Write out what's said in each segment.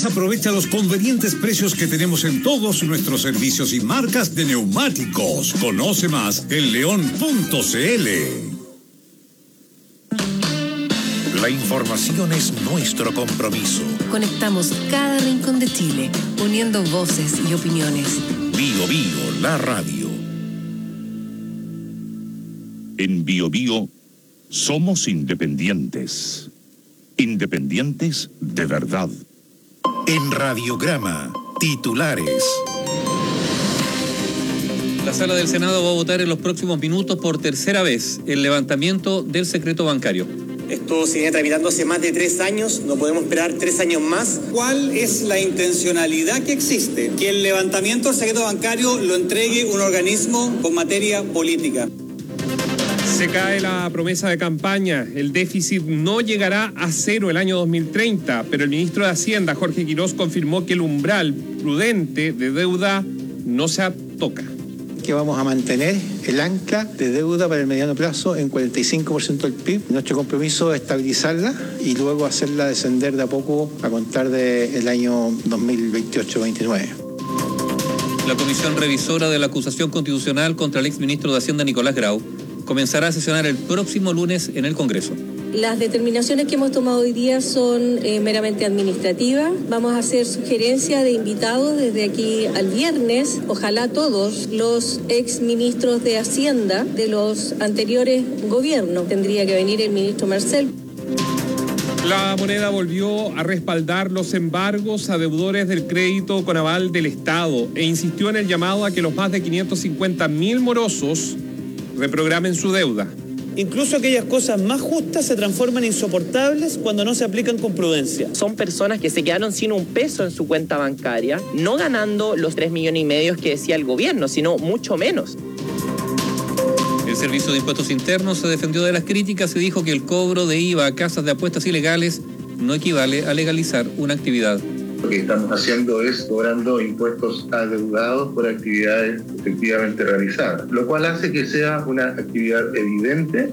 Además, aprovecha los convenientes precios que tenemos en todos nuestros servicios y marcas de neumáticos. Conoce más en león.cl. La información es nuestro compromiso. Conectamos cada rincón de Chile, uniendo voces y opiniones. Bio Bio, la radio. En Bio Bio somos independientes. Independientes de verdad. En Radiograma, titulares. La sala del Senado va a votar en los próximos minutos por tercera vez el levantamiento del secreto bancario. Esto se viene tramitando hace más de 3 años, no podemos esperar 3 años más. ¿Cuál es la intencionalidad que existe? Que el levantamiento del secreto bancario lo entregue un organismo con materia política. Se cae la promesa de campaña. El déficit no llegará a cero el año 2030, pero el ministro de Hacienda, Jorge Quirós, confirmó que el umbral prudente de deuda no se toca. Que vamos a mantener el ancla de deuda para el mediano plazo en 45% del PIB. Nuestro compromiso es estabilizarla y luego hacerla descender de a poco a contar del año 2028-29. La comisión revisora de la acusación constitucional contra el exministro de Hacienda, Nicolás Grau, comenzará a sesionar el próximo lunes en el Congreso. Las determinaciones que hemos tomado hoy día son meramente administrativas. Vamos a hacer sugerencias de invitados desde aquí al viernes. Ojalá todos los exministros de Hacienda de los anteriores gobiernos. Tendría que venir el ministro Marcel. La moneda volvió a respaldar los embargos a deudores del crédito con aval del Estado e insistió en el llamado a que los más de 550.000 morosos reprogramen su deuda. Incluso aquellas cosas más justas se transforman en insoportables cuando no se aplican con prudencia. Son personas que se quedaron sin un peso en su cuenta bancaria, no ganando los 3,5 millones que decía el gobierno, sino mucho menos. El Servicio de Impuestos Internos se defendió de las críticas y dijo que el cobro de IVA a casas de apuestas ilegales no equivale a legalizar una actividad. Lo que estamos haciendo es cobrando impuestos adeudados por actividades efectivamente realizadas, lo cual hace que sea una actividad evidente.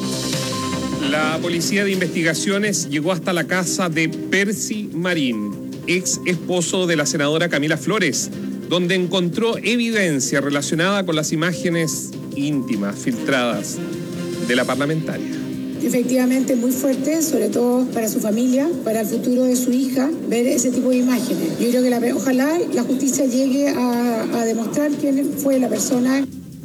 La Policía de Investigaciones llegó hasta la casa de Percy Marín, ex esposo de la senadora Camila Flores, donde encontró evidencia relacionada con las imágenes íntimas filtradas de la parlamentaria. Efectivamente muy fuerte, sobre todo para su familia, para el futuro de su hija, ver ese tipo de imágenes. Yo creo que ojalá la justicia llegue a demostrar quién fue la persona.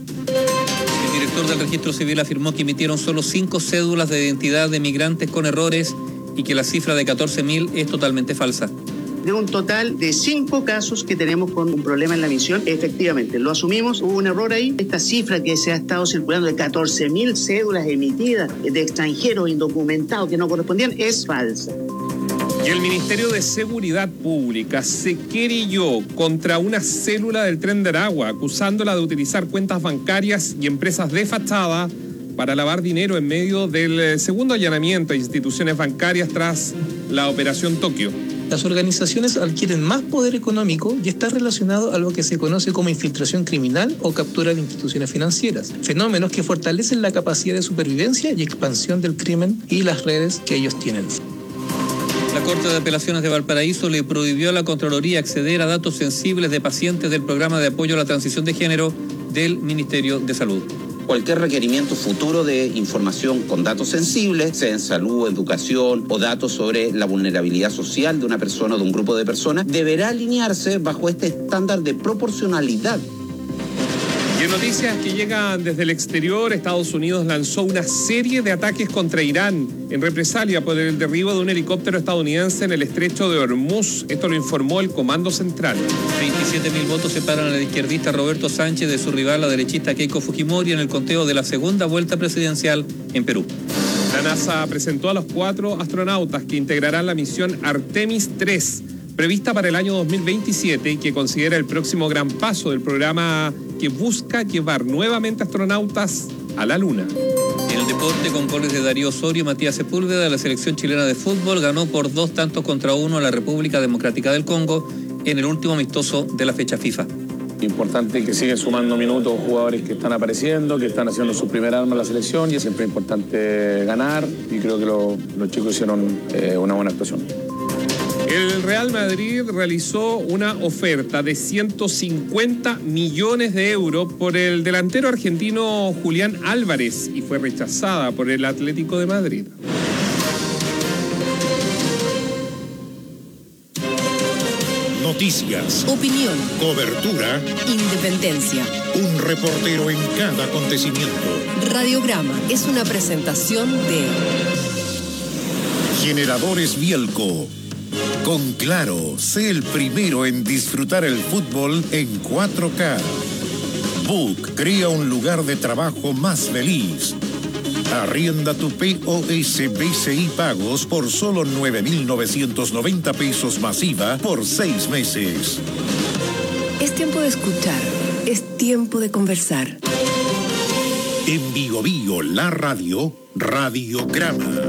El director del Registro Civil afirmó que emitieron solo 5 cédulas de identidad de migrantes con errores y que la cifra de 14.000 es totalmente falsa. De un total de 5 casos que tenemos con un problema en la emisión, efectivamente, lo asumimos, hubo un error ahí. Esta cifra que se ha estado circulando de 14.000 cédulas emitidas de extranjeros indocumentados que no correspondían es falsa. Y el Ministerio de Seguridad Pública se querelló contra una célula del Tren de Aragua, acusándola de utilizar cuentas bancarias y empresas de fachada para lavar dinero en medio del segundo allanamiento a instituciones bancarias tras la Operación Tokio. Las organizaciones adquieren más poder económico y está relacionado a lo que se conoce como infiltración criminal o captura de instituciones financieras, fenómenos que fortalecen la capacidad de supervivencia y expansión del crimen y las redes que ellos tienen. La Corte de Apelaciones de Valparaíso le prohibió a la Contraloría acceder a datos sensibles de pacientes del programa de apoyo a la transición de género del Ministerio de Salud. Cualquier requerimiento futuro de información con datos sensibles, sea en salud, educación o datos sobre la vulnerabilidad social de una persona o de un grupo de personas, deberá alinearse bajo este estándar de proporcionalidad. Y en noticias que llegan desde el exterior, Estados Unidos lanzó una serie de ataques contra Irán en represalia por el derribo de un helicóptero estadounidense en el estrecho de Hormuz. Esto lo informó el Comando Central. 27.000 votos separan al izquierdista Roberto Sánchez de su rival, la derechista Keiko Fujimori, en el conteo de la segunda vuelta presidencial en Perú. La NASA presentó a los 4 astronautas que integrarán la misión Artemis 3, prevista para el año 2027 y que considera el próximo gran paso del programa que busca llevar nuevamente astronautas a la Luna. En el deporte, con goles de Darío Osorio y Matías Sepúlveda, la selección chilena de fútbol ganó por 2-1 a la República Democrática del Congo en el último amistoso de la fecha FIFA. Importante que siguen sumando minutos jugadores que están apareciendo, que están haciendo su primer arma en la selección, y es siempre importante ganar, y creo que los chicos hicieron una buena actuación. El Real Madrid realizó una oferta de 150 millones de euros por el delantero argentino Julián Álvarez y fue rechazada por el Atlético de Madrid. Noticias, Opinión, cobertura, independencia. un reportero en cada acontecimiento. Radiograma es una presentación de Generadores Bielco. Con Claro, sé el primero en disfrutar el fútbol en 4K. Book crea un lugar de trabajo más feliz. Arrienda tu POS BCI Pagos por solo 9.990 pesos masiva por 6 meses. Es tiempo de escuchar, es tiempo de conversar. En Bio Bio, la radio, Radiograma.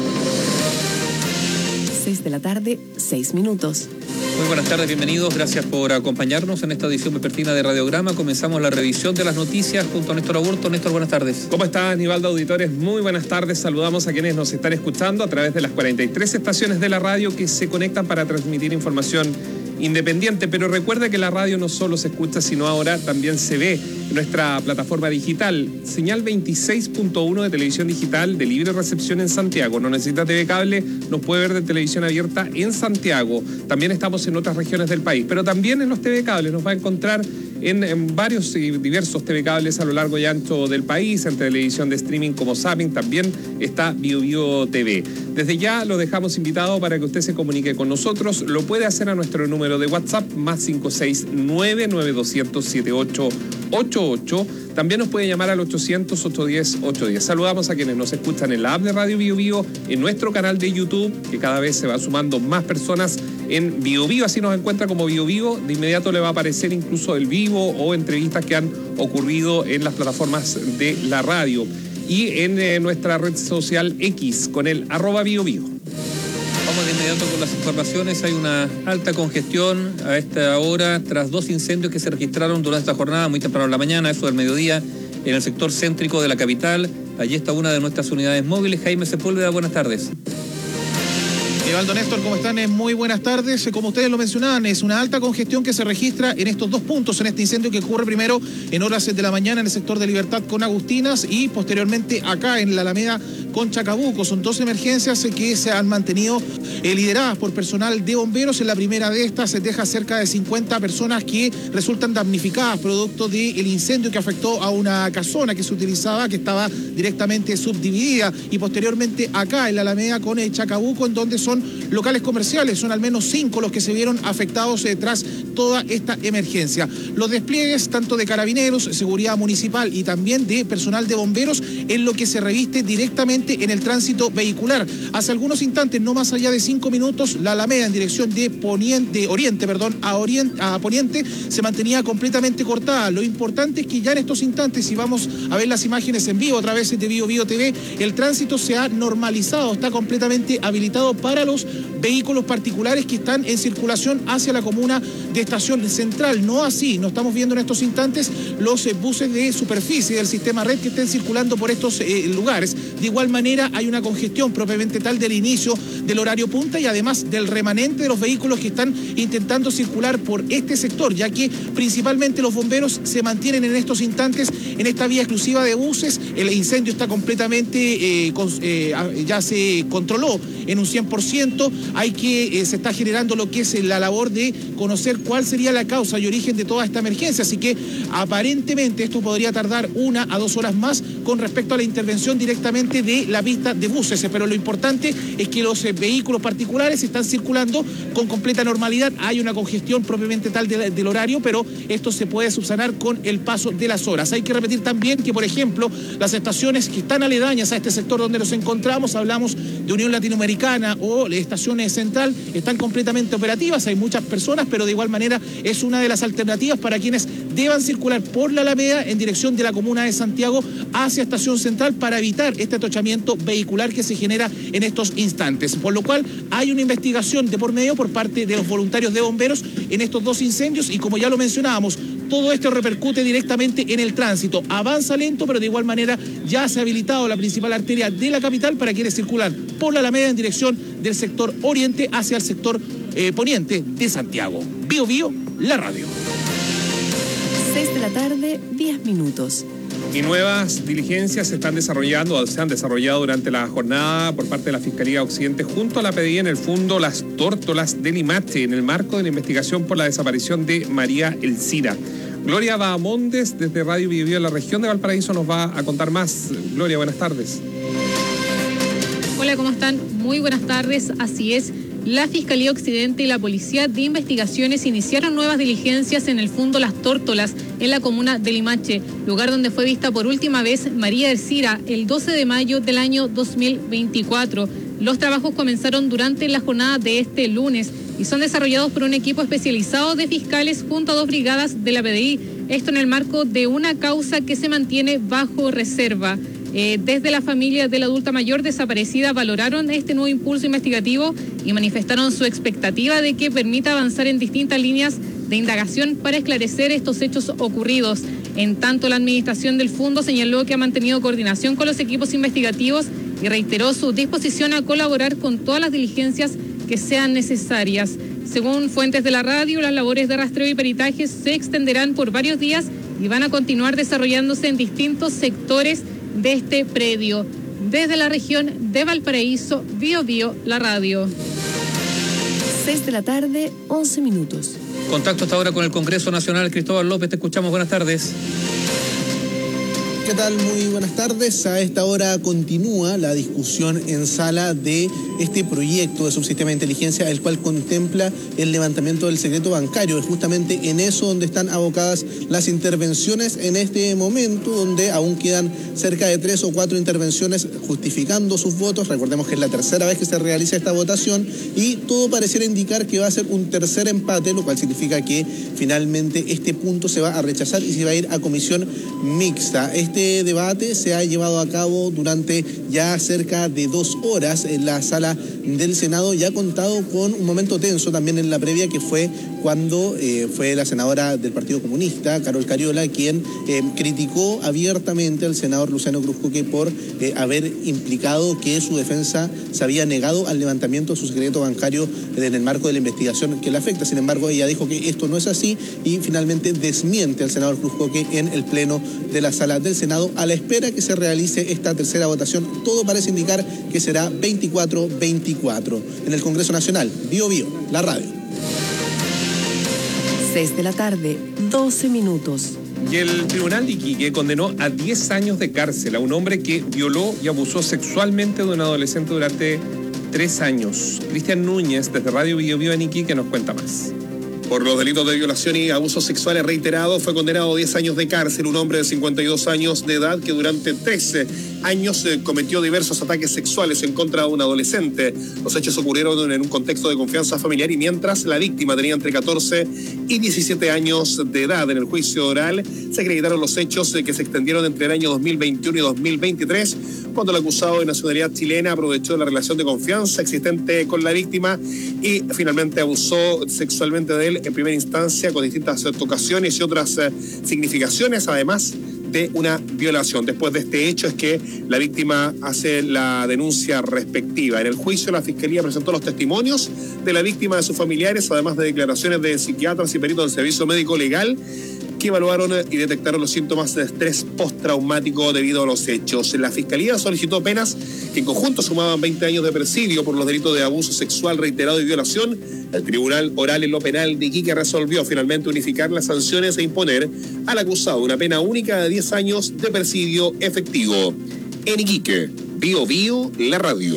6 de la tarde, 6 minutos. Muy buenas tardes, bienvenidos, gracias por acompañarnos en esta edición vespertina de Radiograma. Comenzamos la revisión de las noticias junto a Néstor Aburto. Néstor, buenas tardes. ¿Cómo está, Aníbaldo, auditores? Muy buenas tardes. Saludamos a quienes nos están escuchando a través de las 43 estaciones de la radio que se conectan para transmitir información independiente. Pero recuerda que la radio no solo se escucha, sino ahora también se ve en nuestra plataforma digital. Señal 26.1 de televisión digital de libre recepción en Santiago. No necesita TV cable, nos puede ver de televisión abierta en Santiago. También estamos en otras regiones del país, pero también en los TV cables. Nos va a encontrar en varios y diversos TV cables a lo largo y ancho del país, en televisión de streaming como Zapping, también está Bio Bio TV. Desde ya lo dejamos invitado para que usted se comunique con nosotros. Lo puede hacer a nuestro número de WhatsApp, más 569-9200-7888. También nos puede llamar al 800-810-810. Saludamos a quienes nos escuchan en la app de Radio Bio Bio, en nuestro canal de YouTube, que cada vez se va sumando más personas en Bio Bio. Así nos encuentra como Bio Bio. De inmediato le va a aparecer incluso el vivo o entrevistas que han ocurrido en las plataformas de la radio. Y en nuestra red social X con el @BioBio. Vamos de inmediato con las informaciones. Hay una alta congestión a esta hora tras 2 incendios que se registraron durante esta jornada, muy temprano en la mañana, eso del mediodía, en el sector céntrico de la capital. Allí está una de nuestras unidades móviles. Jaime Sepúlveda, buenas tardes. Evaldo, Néstor, ¿cómo están? Muy buenas tardes. Como ustedes lo mencionaban, es una alta congestión que se registra en estos 2 puntos, en este incendio que ocurre primero en horas de la mañana en el sector de Libertad con Agustinas y posteriormente acá en la Alameda con Chacabuco. Son 2 emergencias que se han mantenido lideradas por personal de bomberos. En la primera de estas se deja cerca de 50 personas que resultan damnificadas producto del incendio que afectó a una casona que se utilizaba, que estaba directamente subdividida, y posteriormente acá en la Alameda con Chacabuco, en donde son locales comerciales. Son al menos 5 los que se vieron afectados tras toda esta emergencia. Los despliegues tanto de carabineros, seguridad municipal y también de personal de bomberos en lo que se reviste directamente en el tránsito vehicular. Hace algunos instantes, no más allá de 5 minutos, la Alameda en dirección de oriente a poniente se mantenía completamente cortada. Lo importante es que ya en estos instantes, si vamos a ver las imágenes en vivo a través de Bio Bio TV, el tránsito se ha normalizado, está completamente habilitado para los vehículos particulares que están en circulación hacia la comuna de Estación Central. No así, no estamos viendo en estos instantes los buses de superficie del sistema red que estén circulando por estos lugares. De igual manera hay una congestión propiamente tal del inicio del horario punta y además del remanente de los vehículos que están intentando circular por este sector, ya que principalmente los bomberos se mantienen en estos instantes en esta vía exclusiva de buses. El incendio está completamente, ya se controló en un 100%. Se está generando lo que es la labor de conocer cuál sería la causa y origen de toda esta emergencia, así que aparentemente esto podría tardar 1 a 2 horas más con respecto a la intervención directamente de la pista de buses, pero lo importante es que los vehículos particulares están circulando con completa normalidad. Hay una congestión propiamente tal del horario, pero esto se puede subsanar con el paso de las horas. Hay que repetir también que, por ejemplo, las estaciones que están aledañas a este sector donde nos encontramos, hablamos de Unión Latinoamericana o Estaciones Central, están completamente operativas. Hay muchas personas, pero de igual manera es una de las alternativas para quienes deban circular por la Alameda en dirección de la comuna de Santiago hacia Estación Central para evitar este atochamiento vehicular que se genera en estos instantes. Por lo cual hay una investigación de por medio por parte de los voluntarios de bomberos en estos 2 incendios y, como ya lo mencionábamos, todo esto repercute directamente en el tránsito. Avanza lento, pero de igual manera ya se ha habilitado la principal arteria de la capital para quienes circulan por la Alameda en dirección del sector oriente hacia el sector poniente de Santiago. Bio Bio, la radio. 6 de la tarde, 10 minutos. Y nuevas diligencias se han desarrollado durante la jornada por parte de la Fiscalía Occidente junto a la PDI en el fondo Las Tórtolas de Limache, en el marco de la investigación por la desaparición de María Elcira. Gloria Bahamondes, desde Radio Bio Bio en la región de Valparaíso, nos va a contar más. Gloria, buenas tardes. Hola, ¿cómo están? Muy buenas tardes. Así es. La Fiscalía Occidente y la Policía de Investigaciones iniciaron nuevas diligencias en el fondo Las Tórtolas, en la comuna de Limache, lugar donde fue vista por última vez María Elcira el 12 de mayo del año 2024. Los trabajos comenzaron durante la jornada de este lunes y son desarrollados por un equipo especializado de fiscales junto a 2 brigadas de la PDI. Esto en el marco de una causa que se mantiene bajo reserva. Desde la familia de la adulta mayor desaparecida valoraron este nuevo impulso investigativo y manifestaron su expectativa de que permita avanzar en distintas líneas de indagación para esclarecer estos hechos ocurridos. En tanto, la administración del fondo señaló que ha mantenido coordinación con los equipos investigativos y reiteró su disposición a colaborar con todas las diligencias que sean necesarias. Según fuentes de la radio, las labores de rastreo y peritaje se extenderán por varios días y van a continuar desarrollándose en distintos sectores de este predio. Desde la región de Valparaíso, Bio Bio, la radio. 6 de la tarde, 11 minutos. Contacto hasta ahora con el Congreso Nacional. Cristóbal López, te escuchamos. Buenas tardes. ¿Qué tal? Muy buenas tardes. A esta hora continúa la discusión en sala de este proyecto de subsistema de inteligencia, el cual contempla el levantamiento del secreto bancario. Es justamente en eso donde están abocadas las intervenciones en este momento, donde aún quedan cerca de 3 o 4 intervenciones justificando sus votos. Recordemos que es la tercera vez que se realiza esta votación y todo pareciera indicar que va a ser un tercer empate, lo cual significa que finalmente este punto se va a rechazar y se va a ir a comisión mixta. Este debate se ha llevado a cabo durante ya cerca de 2 horas en la sala del Senado y ha contado con un momento tenso también en la previa, que fue cuando fue la senadora del Partido Comunista, Carol Cariola, quien criticó abiertamente al senador Luciano Cruzcoque por haber implicado que su defensa se había negado al levantamiento de su secreto bancario en el marco de la investigación que le afecta. Sin embargo, ella dijo que esto no es así y finalmente desmiente al senador Cruzcoque en el pleno de la sala del Senado, a la espera que se realice esta tercera votación. Todo parece indicar que será 24-24. En el Congreso Nacional, Bio Bio, la radio. 6 de la tarde, 12 minutos. Y el Tribunal de Iquique condenó a 10 años de cárcel a un hombre que violó y abusó sexualmente de un adolescente durante 3 años. Cristian Núñez, desde Radio Bio Bio en Iquique, nos cuenta más. Por los delitos de violación y abusos sexuales reiterados fue condenado a 10 años de cárcel un hombre de 52 años de edad que durante 13 años cometió diversos ataques sexuales en contra de un adolescente. Los hechos ocurrieron en un contexto de confianza familiar y mientras la víctima tenía entre 14 y 17 años de edad. En el juicio oral se acreditaron los hechos que se extendieron entre el año 2021 y 2023, cuando el acusado de nacionalidad chilena aprovechó la relación de confianza existente con la víctima y finalmente abusó sexualmente de él en primera instancia con distintas ocasiones y otras significaciones, además de una violación. Después de este hecho es que la víctima hace la denuncia respectiva. En el juicio la Fiscalía presentó los testimonios de la víctima y de sus familiares, además de declaraciones de psiquiatras y peritos del Servicio Médico Legal que evaluaron y detectaron los síntomas de estrés postraumático debido a los hechos. La Fiscalía solicitó penas que en conjunto sumaban 20 años de presidio por los delitos de abuso sexual reiterado y violación. El Tribunal Oral en lo Penal de Iquique resolvió finalmente unificar las sanciones e imponer al acusado una pena única de 10 años de presidio efectivo. En Iquique, Bio Bio, la radio.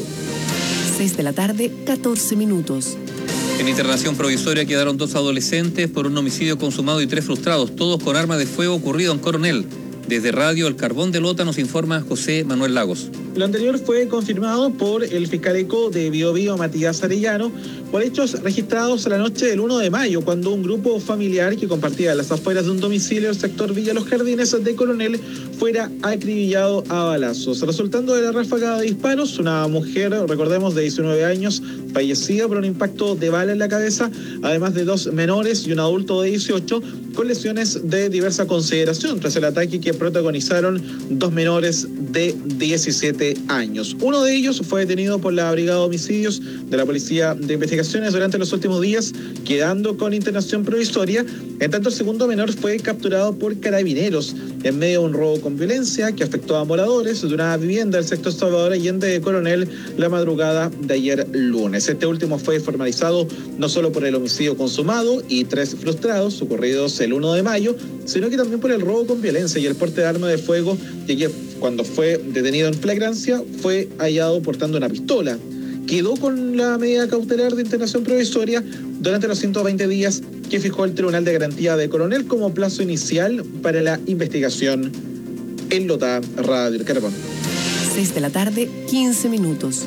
6 de la tarde, 14 minutos. En internación provisoria quedaron 2 adolescentes por un homicidio consumado y 3 frustrados, todos con arma de fuego ocurrido en Coronel. Desde Radio El Carbón de Lota nos informa José Manuel Lagos. Lo anterior fue confirmado por el fiscal ECO de Bio Bio, Matías Arellano, por hechos registrados a la noche del 1 de mayo, cuando un grupo familiar que compartía las afueras de un domicilio del sector Villa Los Jardines de Coronel fuera acribillado a balazos. Resultando de la ráfaga de disparos, una mujer, recordemos, de 19 años, fallecida por un impacto de bala en la cabeza, además de 2 menores y un adulto de 18, con lesiones de diversa consideración, tras el ataque que protagonizaron 2 menores de 17 7 años. Uno de ellos fue detenido por la Brigada de Homicidios de la Policía de Investigaciones durante los últimos días, quedando con internación provisoria. En tanto, el segundo menor fue capturado por carabineros en medio de un robo con violencia que afectó a moradores de una vivienda del sector Salvador Allende de Coronel la madrugada de ayer lunes. Este último fue formalizado no solo por el homicidio consumado y 3 frustrados ocurridos el 1 de mayo, sino que también por el robo con violencia y el porte de arma de fuego, que ayer, cuando fue detenido en flagrancia, fue hallado portando una pistola. Quedó con la medida cautelar de internación provisoria durante los 120 días que fijó el Tribunal de Garantía de Coronel como plazo inicial para la investigación. En Lota, Radio El Carbón. 6 de la tarde, 15 minutos.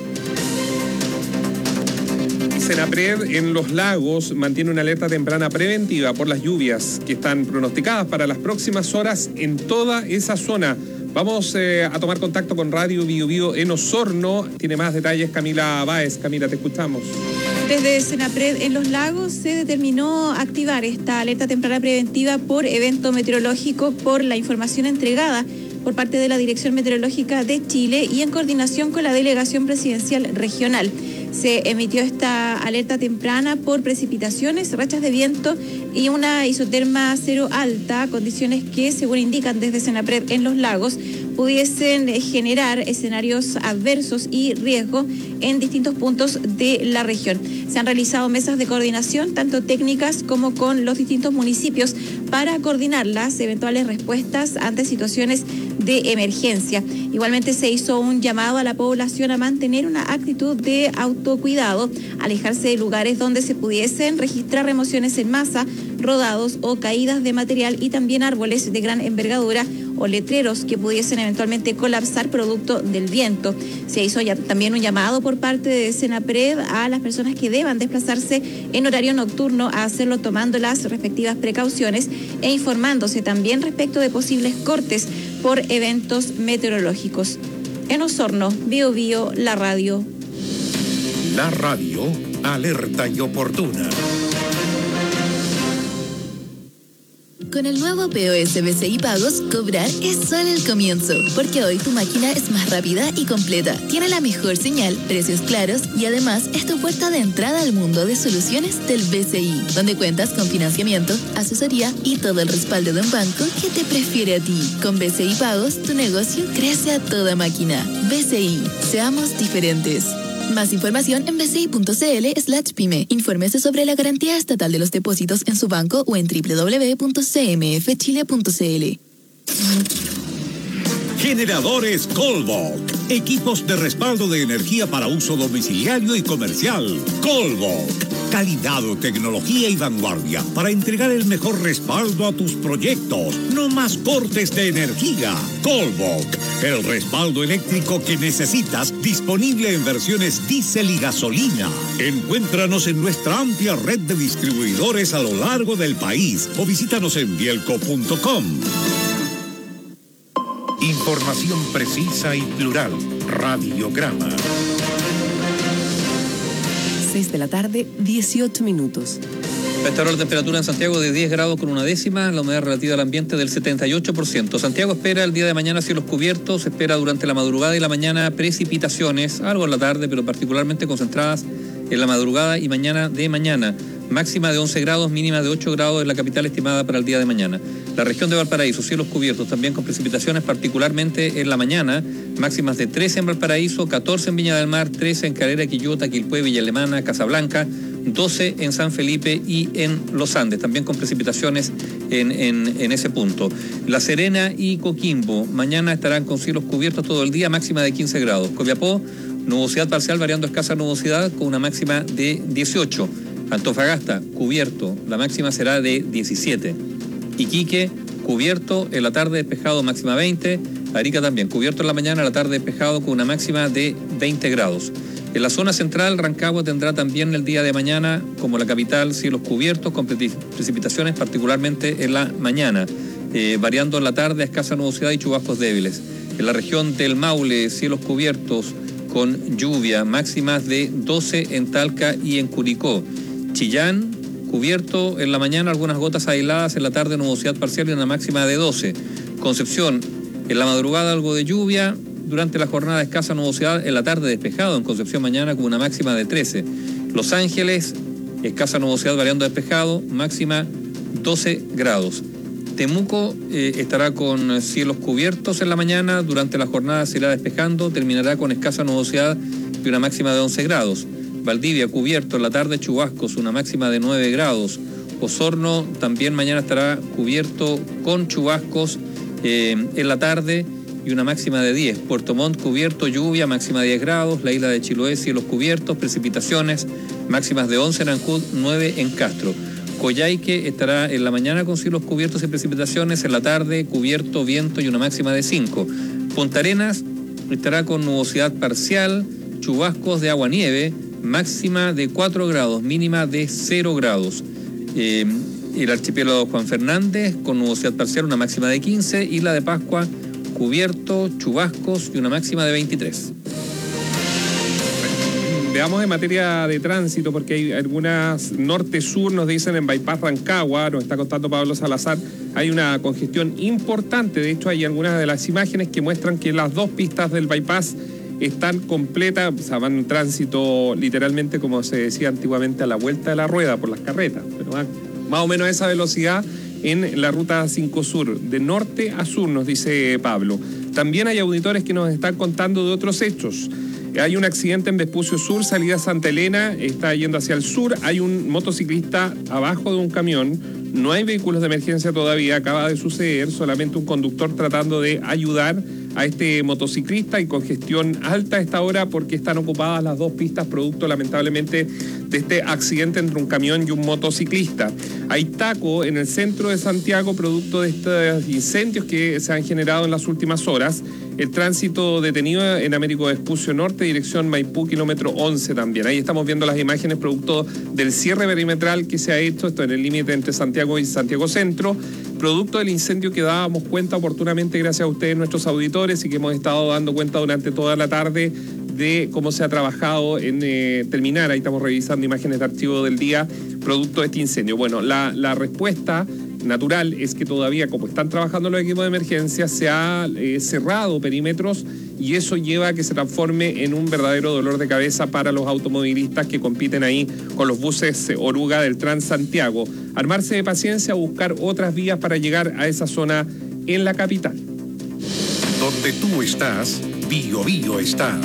Senapred en Los Lagos mantiene una alerta temprana preventiva por las lluvias que están pronosticadas para las próximas horas en toda esa zona. Vamos a tomar contacto con Radio Bio Bio en Osorno. Tiene más detalles Camila Báez. Camila, te escuchamos. Desde Senapred en Los Lagos se determinó activar esta alerta temprana preventiva por evento meteorológico por la información entregada por parte de la Dirección Meteorológica de Chile y en coordinación con la Delegación Presidencial Regional. Se emitió esta alerta temprana por precipitaciones, rachas de viento y una isoterma cero alta, condiciones que, según indican desde Senapred en Los Lagos, pudiesen generar escenarios adversos y riesgo en distintos puntos de la región. Se han realizado mesas de coordinación, tanto técnicas como con los distintos municipios, para coordinar las eventuales respuestas ante situaciones de emergencia. Igualmente se hizo un llamado a la población a mantener una actitud de autocuidado, alejarse de lugares donde se pudiesen registrar remociones en masa, rodados o caídas de material y también árboles de gran envergadura o letreros que pudiesen eventualmente colapsar producto del viento. Se hizo ya también un llamado por parte de Senapred a las personas que deban desplazarse en horario nocturno a hacerlo tomando las respectivas precauciones e informándose también respecto de posibles cortes por eventos meteorológicos. En Osorno, Bio Bio, la radio. La radio, alerta y oportuna. Con el nuevo POS BCI Pagos, cobrar es solo el comienzo, porque hoy tu máquina es más rápida y completa. Tiene la mejor señal, precios claros y además es tu puerta de entrada al mundo de soluciones del BCI, donde cuentas con financiamiento, asesoría y todo el respaldo de un banco que te prefiere a ti. Con BCI Pagos, tu negocio crece a toda máquina. BCI, seamos diferentes. Más información en bci.cl/pyme. Infórmese sobre la garantía estatal de los depósitos en su banco o en www.cmfchile.cl. Generadores Colbok. Equipos de respaldo de energía para uso domiciliario y comercial. Colbok. Calidad, tecnología y vanguardia para entregar el mejor respaldo a tus proyectos. No más cortes de energía. Colbok. El respaldo eléctrico que necesitas, disponible en versiones diésel y gasolina. Encuéntranos en nuestra amplia red de distribuidores a lo largo del país o visítanos en bielco.com. Información precisa y plural. Radiograma. 6 de la tarde, 18 minutos. A esta hora la temperatura en Santiago de 10 grados con una décima, la humedad relativa al ambiente del 78%. Santiago espera el día de mañana cielos cubiertos, espera durante la madrugada y la mañana precipitaciones, algo en la tarde, pero particularmente concentradas en la madrugada y mañana de mañana. Máxima de 11 grados, mínima de 8 grados en la capital estimada para el día de mañana. La región de Valparaíso, cielos cubiertos, también con precipitaciones, particularmente en la mañana. Máximas de 13 en Valparaíso, 14 en Viña del Mar, 13 en Calera, Quillota, Quilpué, Villa Alemana, Casablanca, 12 en San Felipe y en Los Andes, también con precipitaciones en ese punto. La Serena y Coquimbo, mañana estarán con cielos cubiertos todo el día, máxima de 15 grados. Copiapó, nubosidad parcial, variando escasa nubosidad, con una máxima de 18. Antofagasta, cubierto, la máxima será de 17. Iquique, cubierto, en la tarde despejado, máxima 20. Arica también, cubierto en la mañana, en la tarde despejado con una máxima de 20 grados. En la zona central, Rancagua tendrá también el día de mañana, como la capital, cielos cubiertos con precipitaciones, particularmente en la mañana, variando en la tarde a escasa nubosidad y chubascos débiles. En la región del Maule, cielos cubiertos con lluvia, máximas de 12 en Talca y en Curicó. Chillán, cubierto en la mañana, algunas gotas aisladas, en la tarde nubosidad parcial y una máxima de 12. Concepción, en la madrugada algo de lluvia, durante la jornada escasa nubosidad, en la tarde despejado en Concepción mañana con una máxima de 13. Los Ángeles, escasa nubosidad variando despejado, máxima 12 grados. Temuco estará con cielos cubiertos en la mañana, durante la jornada se irá despejando, terminará con escasa nubosidad y una máxima de 11 grados. Valdivia cubierto en la tarde, chubascos, una máxima de 9 grados. Osorno también mañana estará cubierto con chubascos en la tarde y una máxima de 10. Puerto Montt cubierto, lluvia, máxima de 10 grados. La isla de Chiloé, cielos cubiertos, precipitaciones, máximas de 11 en Ancud, 9 en Castro. Coyhaique estará en la mañana con cielos cubiertos y precipitaciones, en la tarde cubierto, viento y una máxima de 5. Punta Arenas estará con nubosidad parcial, chubascos de agua-nieve, máxima de 4 grados, mínima de 0 grados. El archipiélago Juan Fernández con nubosidad parcial, una máxima de 15, Isla de Pascua cubierto, chubascos y una máxima de 23. Veamos en materia de tránsito, porque hay algunas norte-sur, nos dicen en Bypass Rancagua, nos está contando Pablo Salazar, hay una congestión importante. De hecho, hay algunas de las imágenes que muestran que las dos pistas del bypass están completas, o sea, van en tránsito literalmente, como se decía antiguamente, a la vuelta de la rueda por las carretas, pero van más o menos a esa velocidad en la ruta 5 Sur, de norte a sur, nos dice Pablo. También hay auditores que nos están contando de otros hechos. Hay un accidente en Vespucio Sur, salida Santa Elena, está yendo hacia el sur, hay un motociclista abajo de un camión, no hay vehículos de emergencia todavía, acaba de suceder, solamente un conductor tratando de ayudar a este motociclista y congestión alta a esta hora porque están ocupadas las dos pistas producto lamentablemente de este accidente entre un camión y un motociclista. Hay taco en el centro de Santiago producto de estos incendios que se han generado en las últimas horas. El tránsito detenido en Américo Vespucio Norte, dirección Maipú, kilómetro 11 también. Ahí estamos viendo las imágenes producto del cierre perimetral que se ha hecho, esto en el límite entre Santiago y Santiago Centro, producto del incendio que dábamos cuenta oportunamente gracias a ustedes, nuestros auditores, y que hemos estado dando cuenta durante toda la tarde de cómo se ha trabajado en terminar. Ahí estamos revisando imágenes de archivo del día, producto de este incendio. Bueno, la respuesta natural es que todavía, como están trabajando los equipos de emergencia, se ha cerrado perímetros y eso lleva a que se transforme en un verdadero dolor de cabeza para los automovilistas que compiten ahí con los buses Oruga del Transantiago. Armarse de paciencia, buscar otras vías para llegar a esa zona en la capital. Donde tú estás, Bio Bio está.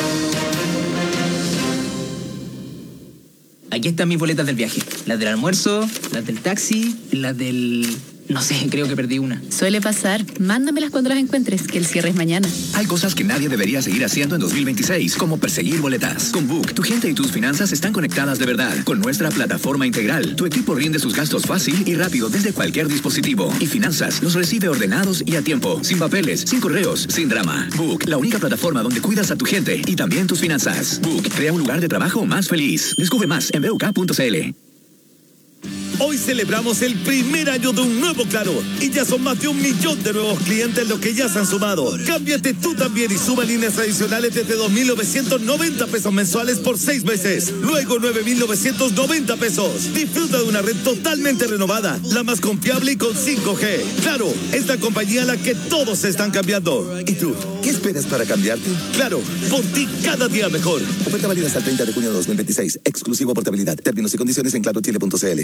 Aquí están mis boletas del viaje. Las del almuerzo, las del taxi, las del... No sé, creo que perdí una. Suele pasar. Mándamelas cuando las encuentres, que el cierre es mañana. Hay cosas que nadie debería seguir haciendo en 2026, como perseguir boletas. Con Book, tu gente y tus finanzas están conectadas de verdad. Con nuestra plataforma integral, tu equipo rinde sus gastos fácil y rápido desde cualquier dispositivo. Y finanzas los recibe ordenados y a tiempo. Sin papeles, sin correos, sin drama. Book, la única plataforma donde cuidas a tu gente y también tus finanzas. Book, crea un lugar de trabajo más feliz. Descubre más en BUK.cl. Hoy celebramos el primer año de un nuevo Claro y ya son más de 1 millón de nuevos clientes los que ya se han sumado. Cámbiate tú también y suma líneas adicionales desde 2.990 pesos mensuales por 6 meses. Luego 9.990 pesos. Disfruta de una red totalmente renovada, la más confiable y con 5G. Claro, es la compañía a la que todos se están cambiando. ¿Y tú? ¿Qué esperas para cambiarte? Claro, por ti cada día mejor. Oferta válida hasta el 30 de junio de 2026. Exclusivo portabilidad. Términos y condiciones en clarochile.cl.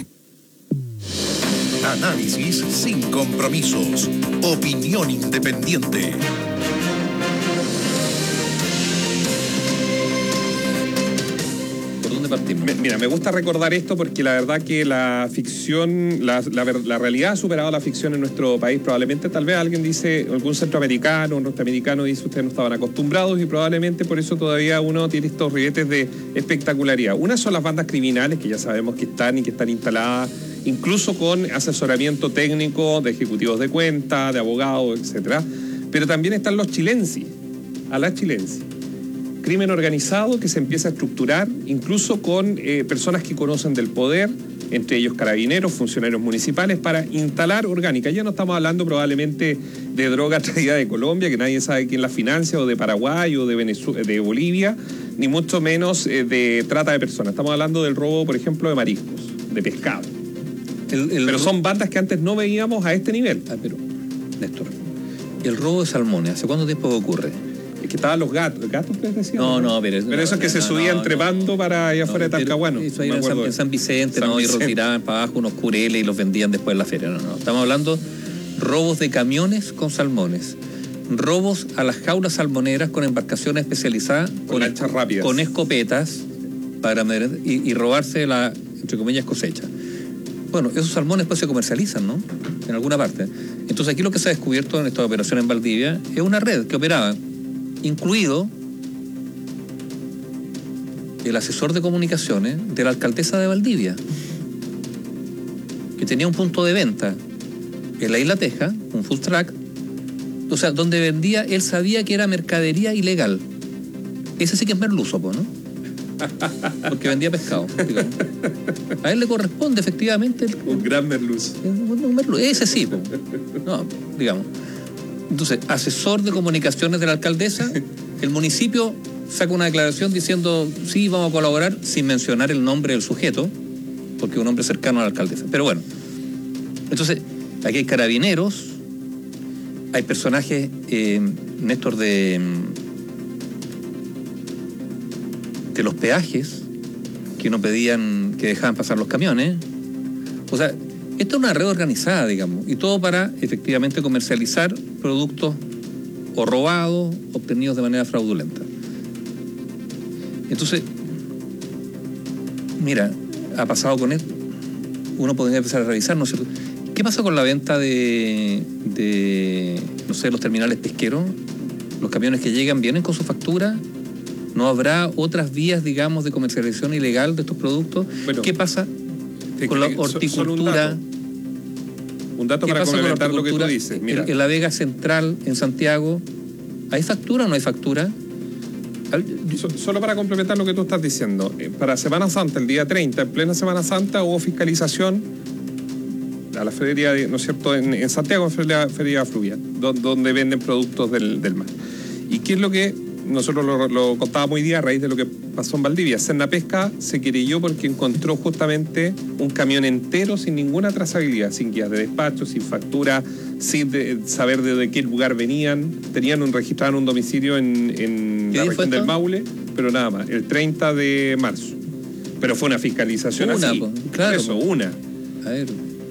Análisis sin compromisos. Opinión independiente. ¿Por dónde partimos? Mira, me gusta recordar esto porque la verdad que la ficción, la realidad ha superado la ficción en nuestro país. Probablemente, tal vez alguien dice, algún centroamericano, norteamericano dice, ustedes no estaban acostumbrados y probablemente por eso todavía uno tiene estos ribetes de espectacularidad. Una son las bandas criminales que ya sabemos que están y que están instaladas incluso con asesoramiento técnico de ejecutivos de cuenta, de abogados, etcétera. Pero también están los chilensis, a la chilensis. Crimen organizado que se empieza a estructurar, incluso con personas que conocen del poder, entre ellos carabineros, funcionarios municipales, para instalar orgánica. Ya no estamos hablando probablemente de droga traída de Colombia, que nadie sabe quién la financia, o de Paraguay, o de Bolivia, ni mucho menos de trata de personas. Estamos hablando del robo, por ejemplo, de mariscos, de pescado. Pero son bandas que antes no veíamos a este nivel. Pero, Néstor, el robo de salmones, ¿hace cuánto tiempo ocurre? Es que estaban los gatos. ¿Gatos ustedes decían? No, pero esos que se subían trepando para allá afuera de Talcahuano. Eso ahí en San Vicente, y retiraban para abajo unos cureles y los vendían después en la feria. No. Estamos hablando robos de camiones con salmones. Robos a las jaulas salmoneras con embarcaciones especializadas con lanchas rápidas, con escopetas para y robarse la, entre comillas, cosecha. Bueno, esos salmones pues se comercializan, ¿no? En alguna parte. Entonces aquí lo que se ha descubierto en esta operación en Valdivia es una red que operaba, incluido el asesor de comunicaciones de la alcaldesa de Valdivia, que tenía un punto de venta en la Isla Teja, un food truck, o sea, donde vendía, él sabía que era mercadería ilegal. Ese sí que es merluzo, ¿no? Porque vendía pescado, digamos. A él le corresponde efectivamente un gran merluzo. Un merluzo, ese sí, no, digamos. Entonces, asesor de comunicaciones de la alcaldesa, el municipio saca una declaración diciendo sí, vamos a colaborar, sin mencionar el nombre del sujeto, porque es un hombre cercano a la alcaldesa. Pero bueno, entonces aquí hay carabineros, hay personajes, Néstor, de los peajes, que no pedían, que dejaban pasar los camiones. O sea, esto es una red organizada, digamos, y todo para efectivamente comercializar productos o robados, obtenidos de manera fraudulenta. Entonces, mira, ha pasado con esto, uno podría empezar a revisar, ¿no es cierto? ¿Qué pasa con la venta de no sé, los terminales pesqueros? Los camiones que llegan, ¿vienen con su factura? ¿No habrá otras vías, digamos, de comercialización ilegal de estos productos? Bueno, ¿qué pasa con la horticultura? Un dato para complementar lo que tú dices. Mira. En la Vega Central, en Santiago, ¿hay factura o no hay factura? Solo para complementar lo que tú estás diciendo. Para Semana Santa, el día 30, en plena Semana Santa, hubo fiscalización a la feria, ¿no es cierto?, en Santiago, en feria fluvial, donde venden productos del mar. ¿Y qué es lo que nosotros lo contábamos hoy día a raíz de lo que pasó en Valdivia? Sernapesca se querelló porque encontró justamente un camión entero sin ninguna trazabilidad, sin guías de despacho, sin factura, sin saber de qué lugar venían. Registraron un domicilio en la región del Maule, pero nada más, el 30 de marzo. Pero fue una fiscalización así. Claro. Eso, una. A ver.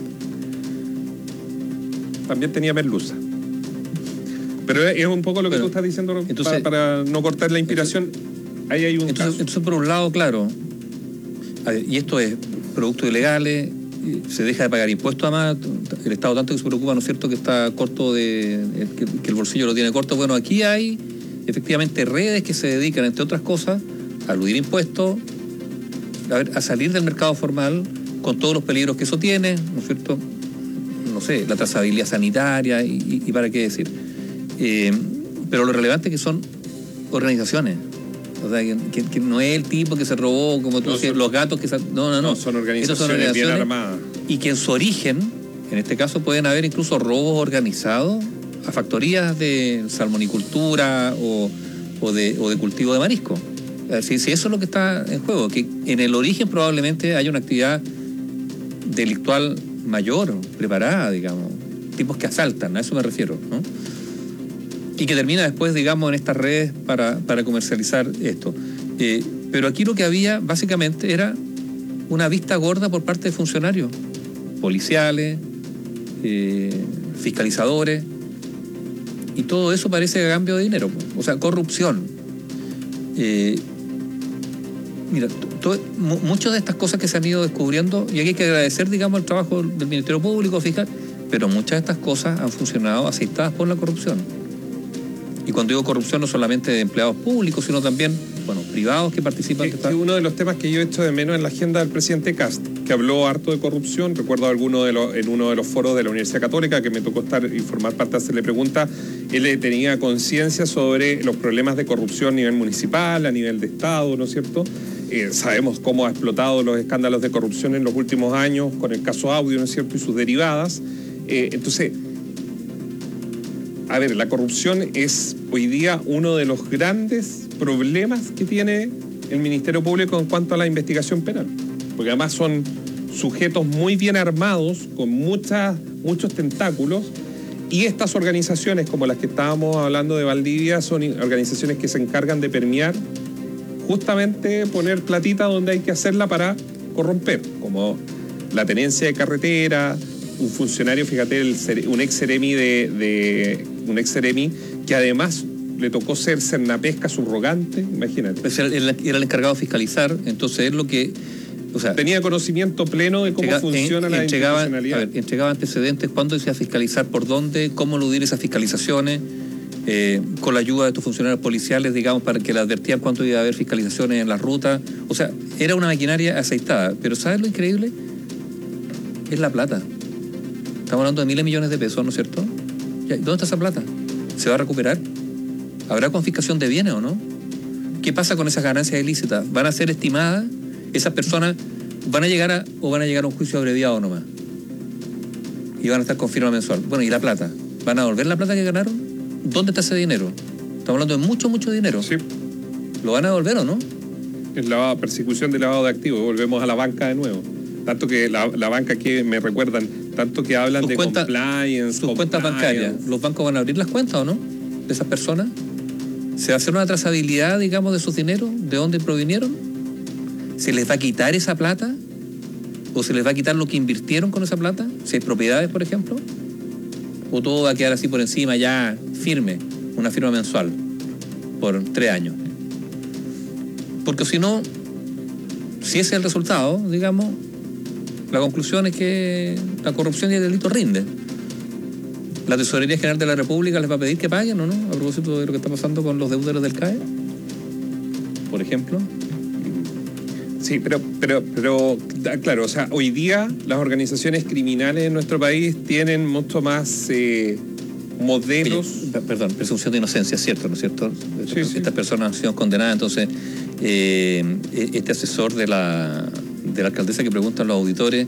También tenía merluza. Pero es un poco lo que tú estás diciendo, entonces, para no cortar la inspiración. Ahí hay un caso. Entonces, por un lado, claro, y esto es productos ilegales, se deja de pagar impuestos además, el Estado tanto que se preocupa, ¿no es cierto?, que está corto que el bolsillo lo tiene corto. Bueno, aquí hay efectivamente redes que se dedican, entre otras cosas, a eludir impuestos, a salir del mercado formal con todos los peligros que eso tiene, ¿no es cierto? No sé, la trazabilidad sanitaria y para qué decir. Pero lo relevante es que son organizaciones. O sea, que no es el tipo que se robó, como tú decías, los gatos que... No. Son organizaciones bien armadas. Y que en su origen, en este caso, pueden haber incluso robos organizados a factorías de salmonicultura o de cultivo de marisco. Si eso es lo que está en juego, que en el origen probablemente haya una actividad delictual mayor, preparada, digamos, tipos que asaltan, a eso me refiero, ¿no? Y que termina después, digamos, en estas redes para comercializar esto. Pero aquí lo que había básicamente era una vista gorda por parte de funcionarios policiales, fiscalizadores, y todo eso parece a cambio de dinero, o sea, corrupción. Mira, muchas de estas cosas que se han ido descubriendo, y aquí hay que agradecer, digamos, el trabajo del Ministerio Público, fiscal, pero muchas de estas cosas han funcionado aceitadas por la corrupción. Y cuando digo corrupción, no solamente de empleados públicos, sino también, bueno, privados que participan. Es uno de los temas que yo he hecho de menos en la agenda del presidente Kast, que habló harto de corrupción. Recuerdo en uno de los foros de la Universidad Católica, que me tocó estar y formar parte de hacerle preguntas, él tenía conciencia sobre los problemas de corrupción a nivel municipal, a nivel de Estado, ¿no es cierto? Sabemos cómo ha explotado los escándalos de corrupción en los últimos años, con el caso Audio, ¿no es cierto?, y sus derivadas. Entonces, a ver, la corrupción es hoy día uno de los grandes problemas que tiene el Ministerio Público en cuanto a la investigación penal. Porque además son sujetos muy bien armados, con muchos tentáculos, Y estas organizaciones, como las que estábamos hablando de Valdivia, son organizaciones que se encargan de permear, justamente poner platita donde hay que hacerla para corromper, como la tenencia de carretera, un funcionario, fíjate, un ex seremi un ex seremi que además le tocó ser Cernapesca subrogante, imagínate. Era el encargado de fiscalizar, entonces es lo que... O sea, tenía conocimiento pleno de cómo funciona la institucionalidad. A ver, entregaba antecedentes, cuándo se iba a fiscalizar, por dónde, cómo eludir esas fiscalizaciones, con la ayuda de estos funcionarios policiales, digamos, para que le advertían cuánto iba a haber fiscalizaciones en las rutas. O sea, era una maquinaria aceitada. Pero ¿sabes lo increíble? Es la plata. Estamos hablando de miles de millones de pesos, ¿no es cierto? ¿Dónde está esa plata? ¿Se va a recuperar? ¿Habrá confiscación de bienes o no? ¿Qué pasa con esas ganancias ilícitas? ¿Van a ser estimadas? ¿Esas personas van a llegar a un juicio abreviado nomás? Y van a estar con firma mensual. Bueno, ¿y la plata? ¿Van a devolver la plata que ganaron? ¿Dónde está ese dinero? Estamos hablando de mucho, mucho dinero. Sí. ¿Lo van a devolver o no? Es la persecución de lavado de activos. Volvemos a la banca de nuevo. Tanto que la banca que me recuerdan, tanto que hablan de compliance. Sus cuentas bancarias. ¿Los bancos van a abrir las cuentas o no? De esas personas. ¿Se va a hacer una trazabilidad, digamos, de sus dineros? ¿De dónde provinieron? ¿Se les va a quitar esa plata? ¿O se les va a quitar lo que invirtieron con esa plata? Si hay propiedades, por ejemplo. ¿O todo va a quedar así por encima ya firme? Una firma mensual por 3 años. Porque si no, si ese es el resultado, digamos, la conclusión es que la corrupción y el delito rinde. ¿La Tesorería General de la República les va a pedir que paguen o no? A propósito de lo que está pasando con los deudores del CAE, por ejemplo. Sí, pero claro, o sea, hoy día las organizaciones criminales en nuestro país tienen mucho más modelos. Perdón, presunción de inocencia, ¿cierto? ¿No es cierto? Sí, Estas personas han sido condenadas, entonces este asesor de la alcaldesa que preguntan los auditores,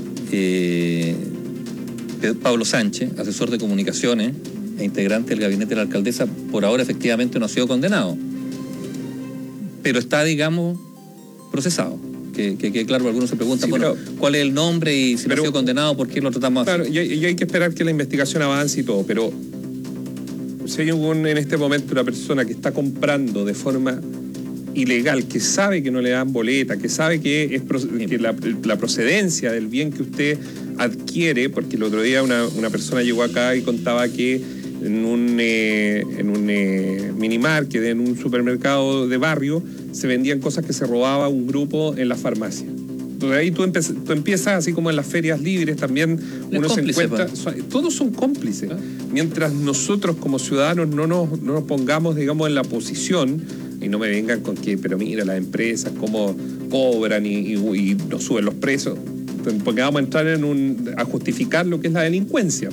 Pablo Sánchez, asesor de comunicaciones e integrante del gabinete de la alcaldesa, por ahora efectivamente no ha sido condenado, pero está, digamos, procesado. Que claro, algunos se preguntan, bueno, ¿cuál es el nombre? Y si no ha sido condenado, ¿por qué lo tratamos así? Claro, y hay que esperar que la investigación avance y todo, pero si hay en este momento una persona que está comprando de forma ilegal, que sabe que no le dan boleta, que sabe que la procedencia del bien que usted adquiere, porque el otro día una persona llegó acá y contaba que en un minimarket, en un supermercado de barrio, se vendían cosas que se robaba un grupo en la farmacia. Entonces ahí tú empiezas, así como en las ferias libres también, uno se encuentra... Todos son cómplices. Mientras nosotros como ciudadanos no nos pongamos, digamos, en la posición, y no me vengan con que, pero mira, las empresas cómo cobran y nos suben los precios, porque vamos a entrar a justificar lo que es la delincuencia.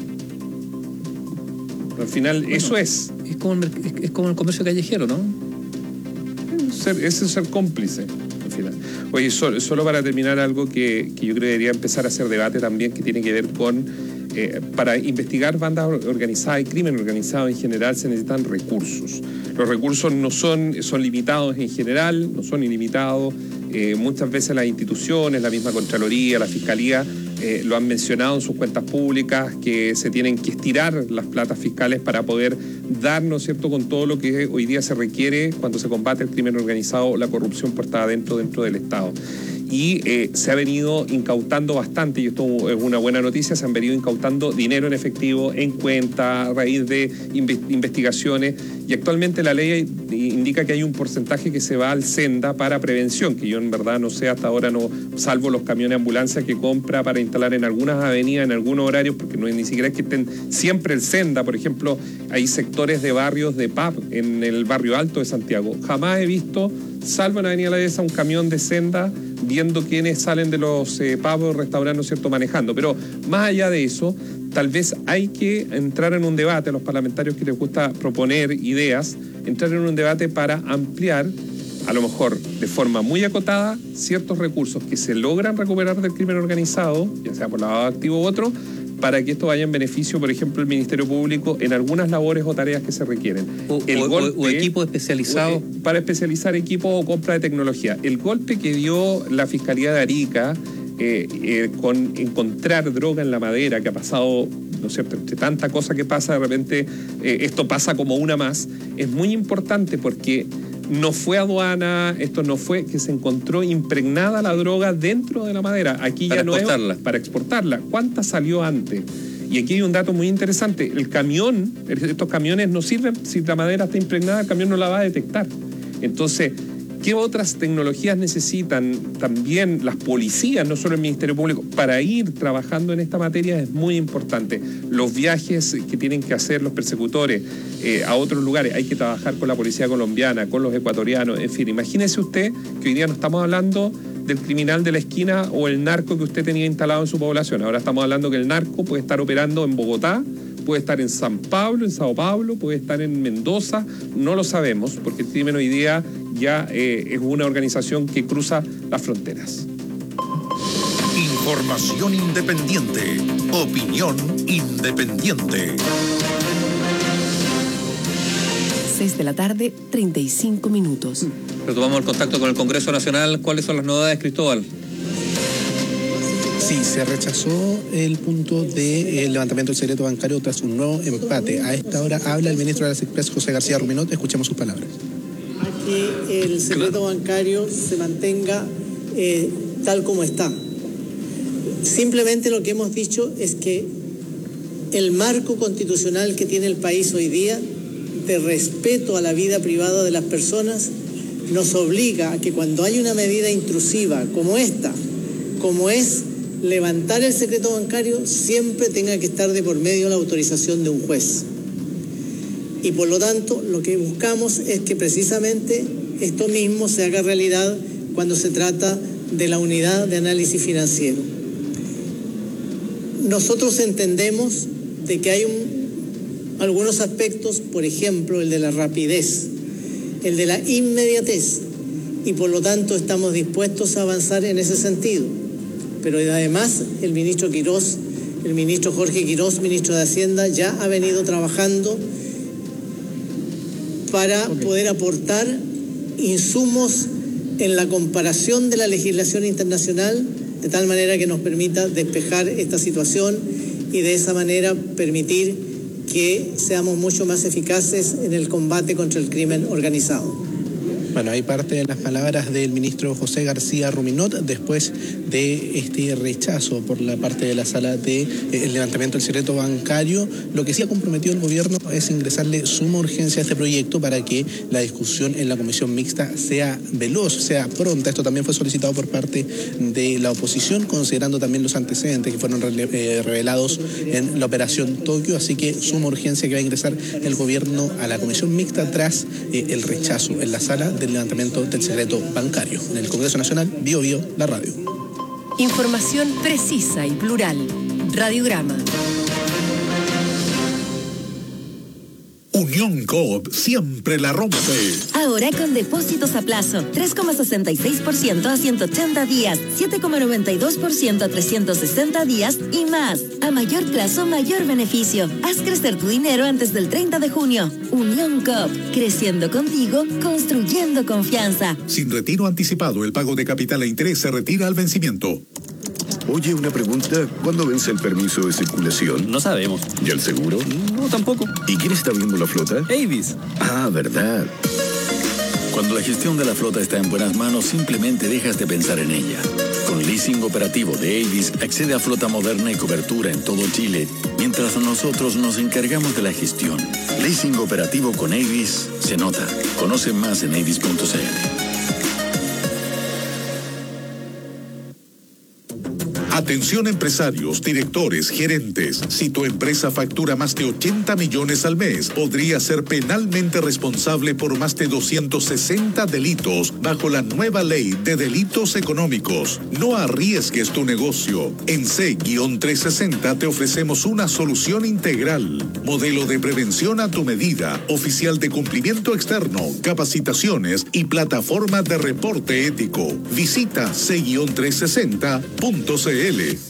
Al final, bueno, eso es. Es como el comercio callejero, ¿no? Eso es ser cómplice, al final. Oye, solo para terminar, algo que yo creo que debería empezar a hacer debate también, que tiene que ver con, para investigar bandas organizadas y crimen organizado en general, se necesitan recursos. Los recursos son limitados en general, no son ilimitados. Muchas veces las instituciones, la misma Contraloría, la Fiscalía, lo han mencionado en sus cuentas públicas, que se tienen que estirar las platas fiscales para poder darnos, ¿cierto?, con todo lo que hoy día se requiere cuando se combate el crimen organizado o la corrupción puesta dentro del Estado. Y se ha venido incautando bastante, y esto es una buena noticia, se han venido incautando dinero en efectivo, en cuenta, a raíz de investigaciones, y actualmente la ley indica que hay un porcentaje que se va al Senda para prevención, que yo en verdad no sé hasta ahora, no, salvo los camiones de ambulancia que compra para instalar en algunas avenidas, en algunos horarios, porque no es ni siquiera es que estén siempre el Senda. Por ejemplo, hay sectores de barrios de pub en el barrio alto de Santiago. Jamás he visto, salvo en Avenida La Dehesa, un camión de Senda viendo quiénes salen de los pubs, restaurantes, ¿no es cierto?, manejando. Pero más allá de eso, tal vez hay que entrar en un debate, a los parlamentarios que les gusta proponer ideas, entrar en un debate para ampliar, a lo mejor de forma muy acotada, ciertos recursos que se logran recuperar del crimen organizado, ya sea por lavado de activo u otro, para que esto vaya en beneficio, por ejemplo, del Ministerio Público en algunas labores o tareas que se requieren. O equipos especializados. Para especializar equipos o compra de tecnología. El golpe que dio la Fiscalía de Arica con encontrar droga en la madera, que ha pasado ¿no es cierto? Entre tanta cosa que pasa, de repente esto pasa como una más. Es muy importante porque no fue aduana, esto no fue que se encontró impregnada la droga dentro de la madera. Aquí ya no es para exportarla. ¿Cuánta salió antes? Y aquí hay un dato muy interesante. El camión, estos camiones no sirven, si la madera está impregnada, el camión no la va a detectar. Entonces, ¿qué otras tecnologías necesitan también las policías, no solo el Ministerio Público, para ir trabajando en esta materia? Es muy importante. Los viajes que tienen que hacer los persecutores a otros lugares, hay que trabajar con la policía colombiana, con los ecuatorianos, en fin. Imagínese usted que hoy día no estamos hablando del criminal de la esquina o el narco que usted tenía instalado en su población. Ahora estamos hablando que el narco puede estar operando en Bogotá, puede estar en San Pablo, en Sao Paulo, puede estar en Mendoza, no lo sabemos, porque el crimen hoy día ya es una organización que cruza las fronteras. Información independiente, opinión independiente. 6 de la tarde, 35 minutos. Retomamos el contacto con el Congreso Nacional. ¿Cuáles son las novedades, Cristóbal? Sí, se rechazó el punto de levantamiento del secreto bancario tras un nuevo empate. A esta hora habla el ministro de las Express, José García Ruminot. Escuchemos sus palabras. A que el secreto bancario se mantenga tal como está. Simplemente lo que hemos dicho es que el marco constitucional que tiene el país hoy día de respeto a la vida privada de las personas nos obliga a que cuando hay una medida intrusiva como esta, como es levantar el secreto bancario, siempre tenga que estar de por medio la autorización de un juez. Y por lo tanto, lo que buscamos es que precisamente esto mismo se haga realidad cuando se trata de la unidad de análisis financiero. Nosotros entendemos de que hay algunos aspectos, por ejemplo, el de la rapidez, el de la inmediatez, y por lo tanto estamos dispuestos a avanzar en ese sentido. Pero además el ministro Quirós, el ministro Jorge Quirós, ministro de Hacienda, ya ha venido trabajando para poder aportar insumos en la comparación de la legislación internacional, de tal manera que nos permita despejar esta situación y de esa manera permitir que seamos mucho más eficaces en el combate contra el crimen organizado. Bueno, hay parte de las palabras del ministro José García Ruminot después de este rechazo por la parte de la sala de el levantamiento del secreto bancario. Lo que sí ha comprometido el gobierno es ingresarle suma urgencia a este proyecto para que la discusión en la comisión mixta sea veloz, sea pronta. Esto también fue solicitado por parte de la oposición, considerando también los antecedentes que fueron revelados en la operación Tokio. Así que suma urgencia que va a ingresar el gobierno a la comisión mixta tras el rechazo en la sala del levantamiento del secreto bancario. En el Congreso Nacional, Bio Bio, la radio. Información precisa y plural. Radiograma. Unión Coop siempre la rompe. Ahora con depósitos a plazo, 3,66% a 180 días, 7,92% a 360 días y más. A mayor plazo, mayor beneficio. Haz crecer tu dinero antes del 30 de junio. Unión Coop, creciendo contigo, construyendo confianza. Sin retiro anticipado, el pago de capital e interés se retira al vencimiento. Oye, una pregunta. ¿Cuándo vence el permiso de circulación? No sabemos. ¿Y el seguro? No, tampoco. ¿Y quién está viendo la flota? Avis. Ah, verdad. Cuando la gestión de la flota está en buenas manos, simplemente dejas de pensar en ella. Con leasing operativo de Avis, accede a flota moderna y cobertura en todo Chile, mientras nosotros nos encargamos de la gestión. Leasing operativo con Avis se nota. Conoce más en avis.cl. Atención empresarios, directores, gerentes. Si tu empresa factura más de 80 millones al mes, podría ser penalmente responsable por más de 260 delitos bajo la nueva ley de delitos económicos. No arriesgues tu negocio. En C-360 te ofrecemos una solución integral. Modelo de prevención a tu medida, oficial de cumplimiento externo, capacitaciones y plataforma de reporte ético. Visita C-360.cl.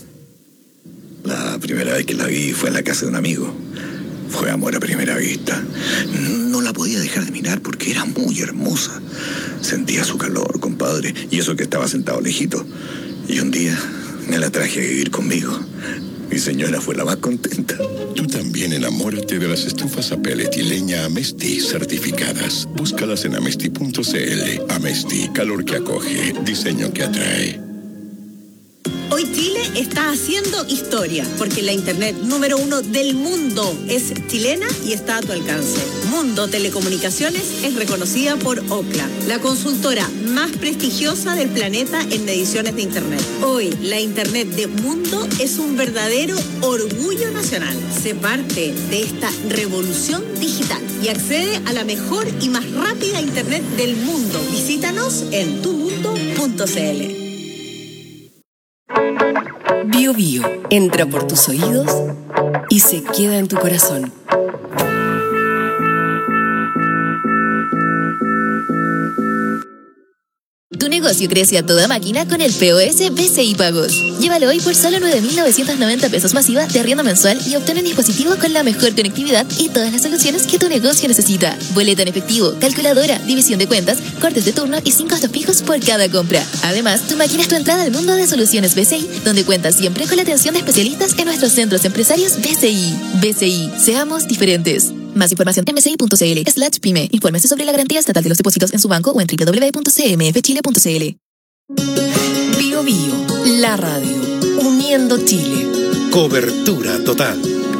La primera vez que la vi fue en la casa de un amigo. Fue amor a primera vista. No la podía dejar de mirar porque era muy hermosa. Sentía su calor, compadre, y eso que estaba sentado lejito. Y un día me la traje a vivir conmigo. Mi señora fue la más contenta. Tú también enamórate de las estufas a pellet y leña Amesti certificadas. Búscalas en amesti.cl. Amesti, calor que acoge, diseño que atrae. Hoy Chile está haciendo historia, porque la internet número 1 del mundo es chilena y está a tu alcance. Mundo Telecomunicaciones es reconocida por Ookla, la consultora más prestigiosa del planeta en mediciones de internet. Hoy, la internet de Mundo es un verdadero orgullo nacional. Sé parte de esta revolución digital y accede a la mejor y más rápida internet del mundo. Visítanos en tumundo.cl. Bio Bio entra por tus oídos y se queda en tu corazón. Tu negocio crece a toda máquina con el POS BCI Pagos. Llévalo hoy por solo 9.990 pesos masiva de arriendo mensual y obtén un dispositivo con la mejor conectividad y todas las soluciones que tu negocio necesita. Boleta en efectivo, calculadora, división de cuentas, cortes de turno y sin costos fijos por cada compra. Además, tu máquina es tu entrada al mundo de soluciones BCI, donde cuentas siempre con la atención de especialistas en nuestros centros empresarios BCI. BCI, seamos diferentes. Más información en bci.cl/pyme. Infórmese sobre la garantía estatal de los depósitos en su banco o en www.cmfchile.cl. Bio Bio, la radio, uniendo Chile. Cobertura total.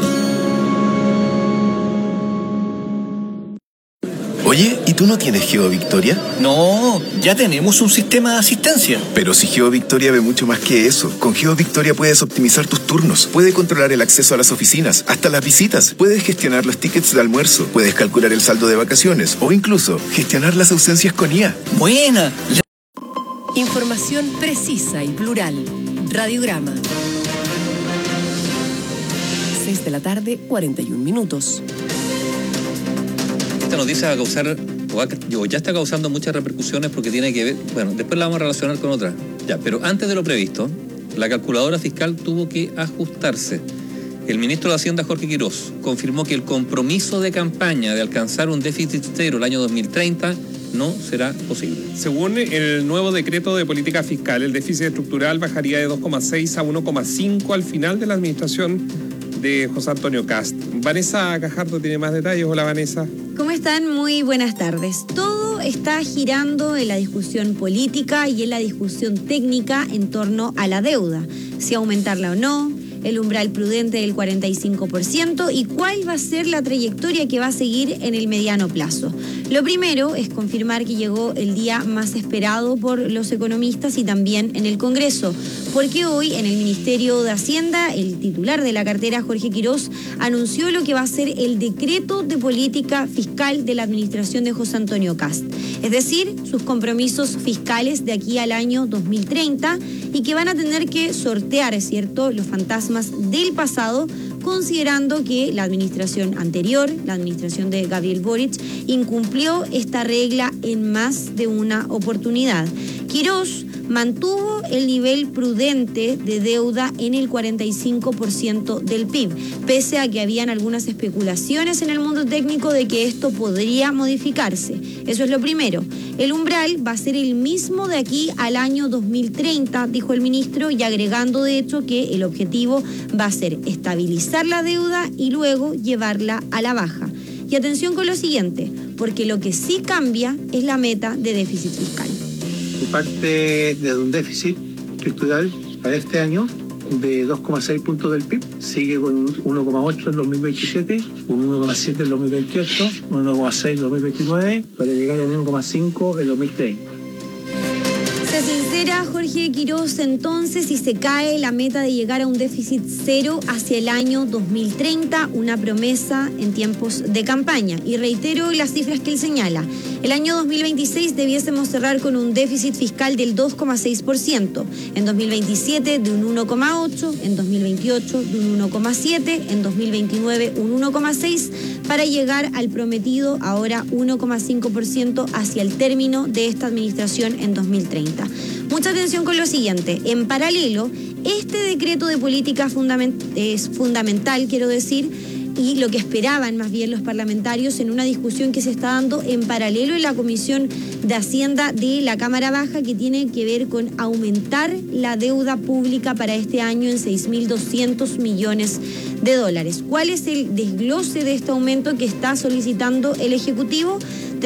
Oye, ¿y tú no tienes GeoVictoria? No, ya tenemos un sistema de asistencia. Pero si GeoVictoria ve mucho más que eso. Con GeoVictoria puedes optimizar tus turnos, puedes controlar el acceso a las oficinas, hasta las visitas, puedes gestionar los tickets de almuerzo, puedes calcular el saldo de vacaciones o incluso gestionar las ausencias con IA. ¡Buena! Información precisa y plural. Radiograma. 6 de la tarde, 41 minutos. Esta noticia va a causar, o ya está causando muchas repercusiones porque tiene que ver, bueno, después la vamos a relacionar con otra. Ya, pero antes de lo previsto, la calculadora fiscal tuvo que ajustarse. El ministro de Hacienda, Jorge Quirós, confirmó que el compromiso de campaña de alcanzar un déficit cero el año 2030 no será posible. Según el nuevo decreto de política fiscal, el déficit estructural bajaría de 2,6 a 1,5 al final de la administración de José Antonio Kast. Vanessa Cajardo tiene más detalles. Hola, Vanessa. ¿Cómo están? Muy buenas tardes. Todo está girando en la discusión política y en la discusión técnica en torno a la deuda, si aumentarla o no, el umbral prudente del 45% y cuál va a ser la trayectoria que va a seguir en el mediano plazo. Lo primero es confirmar que llegó el día más esperado por los economistas y también en el Congreso, porque hoy en el Ministerio de Hacienda, el titular de la cartera, Jorge Quirós, anunció lo que va a ser el decreto de política fiscal de la administración de José Antonio Kast, es decir, sus compromisos fiscales de aquí al año 2030 y que van a tener que sortear, ¿cierto?, los fantasmas del pasado, considerando que la administración anterior, la administración de Gabriel Boric, incumplió esta regla en más de una oportunidad. Quirós mantuvo el nivel prudente de deuda en el 45% del PIB, pese a que habían algunas especulaciones en el mundo técnico de que esto podría modificarse. Eso es lo primero. El umbral va a ser el mismo de aquí al año 2030, dijo el ministro, y agregando de hecho que el objetivo va a ser estabilizar la deuda y luego llevarla a la baja. Y atención con lo siguiente, porque lo que sí cambia es la meta de déficit fiscal. Parte de un déficit estructural para este año de 2,6 puntos del PIB, sigue con un 1,8 en 2027, un 1,7 en 2028, un 1,6 en 2029, para llegar a un 1,5 en 2030. Se sincera Jorge Quirós entonces y se cae la meta de llegar a un déficit cero hacia el año 2030, una promesa en tiempos de campaña. Y reitero las cifras que él señala. El año 2026 debiésemos cerrar con un déficit fiscal del 2,6%, en 2027 de un 1,8%, en 2028 de un 1,7%, en 2029 un 1,6%, para llegar al prometido ahora 1,5% hacia el término de esta administración en 2030. Mucha atención con lo siguiente. En paralelo, este decreto de política es fundamental, quiero decir, y lo que esperaban más bien los parlamentarios en una discusión que se está dando en paralelo en la Comisión de Hacienda de la Cámara Baja, que tiene que ver con aumentar la deuda pública para este año en 6.200 millones de dólares. ¿Cuál es el desglose de este aumento que está solicitando el Ejecutivo?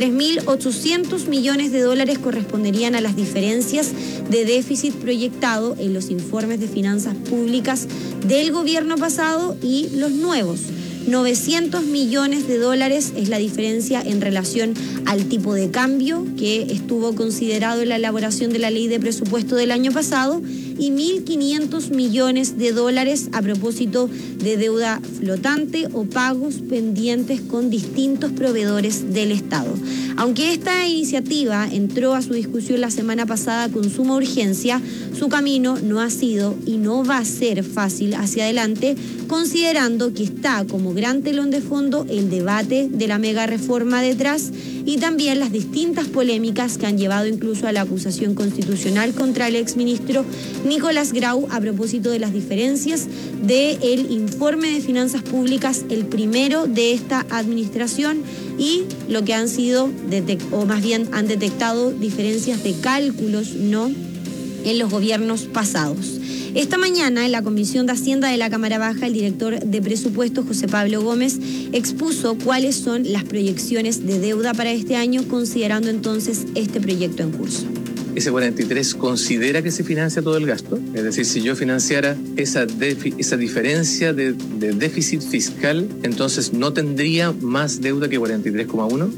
3.800 millones de dólares corresponderían a las diferencias de déficit proyectado en los informes de finanzas públicas del gobierno pasado y los nuevos. 900 millones de dólares es la diferencia en relación al tipo de cambio que estuvo considerado en la elaboración de la ley de presupuesto del año pasado, y 1.500 millones de dólares a propósito de deuda flotante o pagos pendientes con distintos proveedores del Estado. Aunque esta iniciativa entró a su discusión la semana pasada con suma urgencia, su camino no ha sido y no va a ser fácil hacia adelante, considerando que está como gran telón de fondo el debate de la mega reforma detrás y también las distintas polémicas que han llevado incluso a la acusación constitucional contra el exministro Nicolás Grau a propósito de las diferencias del informe de finanzas públicas, el primero de esta administración, y lo que han sido, o más bien han detectado diferencias de cálculos, ¿no?, en los gobiernos pasados. Esta mañana, en la Comisión de Hacienda de la Cámara Baja, el director de presupuestos, José Pablo Gómez, expuso cuáles son las proyecciones de deuda para este año, considerando entonces este proyecto en curso. Ese 43 considera que se financia todo el gasto, es decir, si yo financiara esa diferencia de déficit fiscal, entonces no tendría más deuda que 43,1.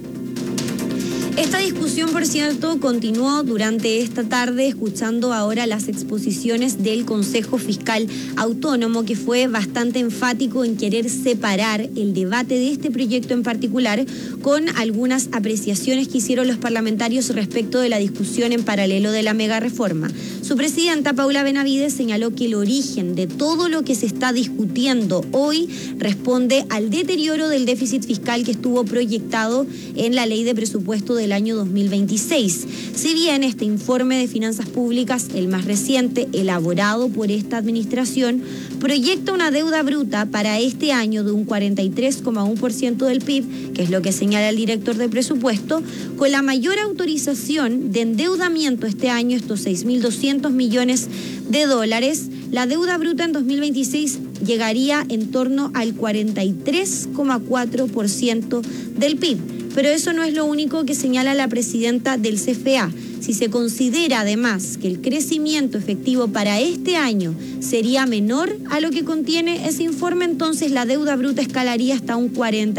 Esta discusión, por cierto, continuó durante esta tarde, escuchando ahora las exposiciones del Consejo Fiscal Autónomo, que fue bastante enfático en querer separar el debate de este proyecto en particular con algunas apreciaciones que hicieron los parlamentarios respecto de la discusión en paralelo de la mega reforma. Su presidenta, Paula Benavides, señaló que el origen de todo lo que se está discutiendo hoy responde al deterioro del déficit fiscal que estuvo proyectado en la ley de presupuesto del año 2026. Si bien este informe de finanzas públicas, el más reciente, elaborado por esta administración, proyecta una deuda bruta para este año de un 43,1% del PIB, que es lo que señala el director de presupuesto, con la mayor autorización de endeudamiento este año, estos 6.200 millones de dólares, la deuda bruta en 2026 llegaría en torno al 43,4% del PIB. Pero eso no es lo único que señala la presidenta del CFA. Si se considera además que el crecimiento efectivo para este año sería menor a lo que contiene ese informe, entonces la deuda bruta escalaría hasta un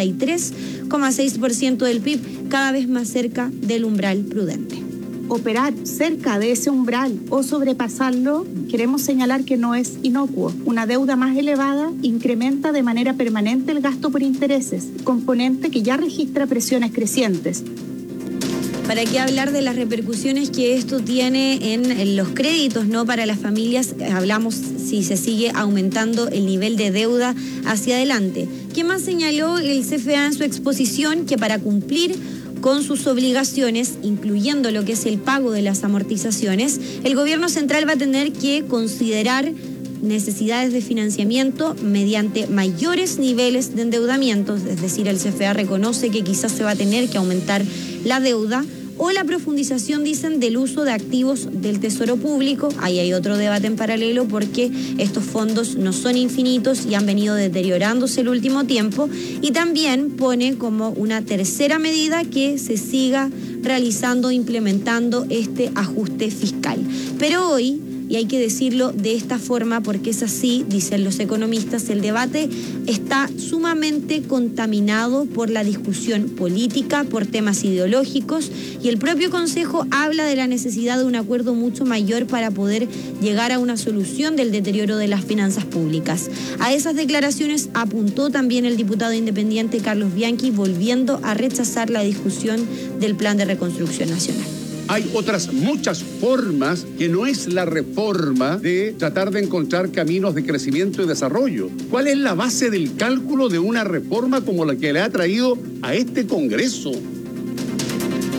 43,6% del PIB, cada vez más cerca del umbral prudente. Operar cerca de ese umbral o sobrepasarlo, queremos señalar que no es inocuo. Una deuda más elevada incrementa de manera permanente el gasto por intereses, componente que ya registra presiones crecientes. ¿Para qué hablar de las repercusiones que esto tiene en los créditos, ¿no?, para las familias? Hablamos si se sigue aumentando el nivel de deuda hacia adelante. ¿Qué más señaló el CFA en su exposición? Que para cumplir con sus obligaciones, incluyendo lo que es el pago de las amortizaciones, el gobierno central va a tener que considerar necesidades de financiamiento mediante mayores niveles de endeudamiento, es decir, el CFA reconoce que quizás se va a tener que aumentar la deuda, o la profundización, dicen, del uso de activos del Tesoro Público. Ahí hay otro debate en paralelo porque estos fondos no son infinitos y han venido deteriorándose el último tiempo, y también pone como una tercera medida que se siga realizando, implementando este ajuste fiscal. Pero hoy, y hay que decirlo de esta forma porque es así, dicen los economistas, el debate está sumamente contaminado por la discusión política, por temas ideológicos, y el propio Consejo habla de la necesidad de un acuerdo mucho mayor para poder llegar a una solución del deterioro de las finanzas públicas. A esas declaraciones apuntó también el diputado independiente Carlos Bianchi, volviendo a rechazar la discusión del Plan de Reconstrucción Nacional. Hay otras muchas formas que no es la reforma de tratar de encontrar caminos de crecimiento y desarrollo. ¿Cuál es la base del cálculo de una reforma como la que le ha traído a este Congreso?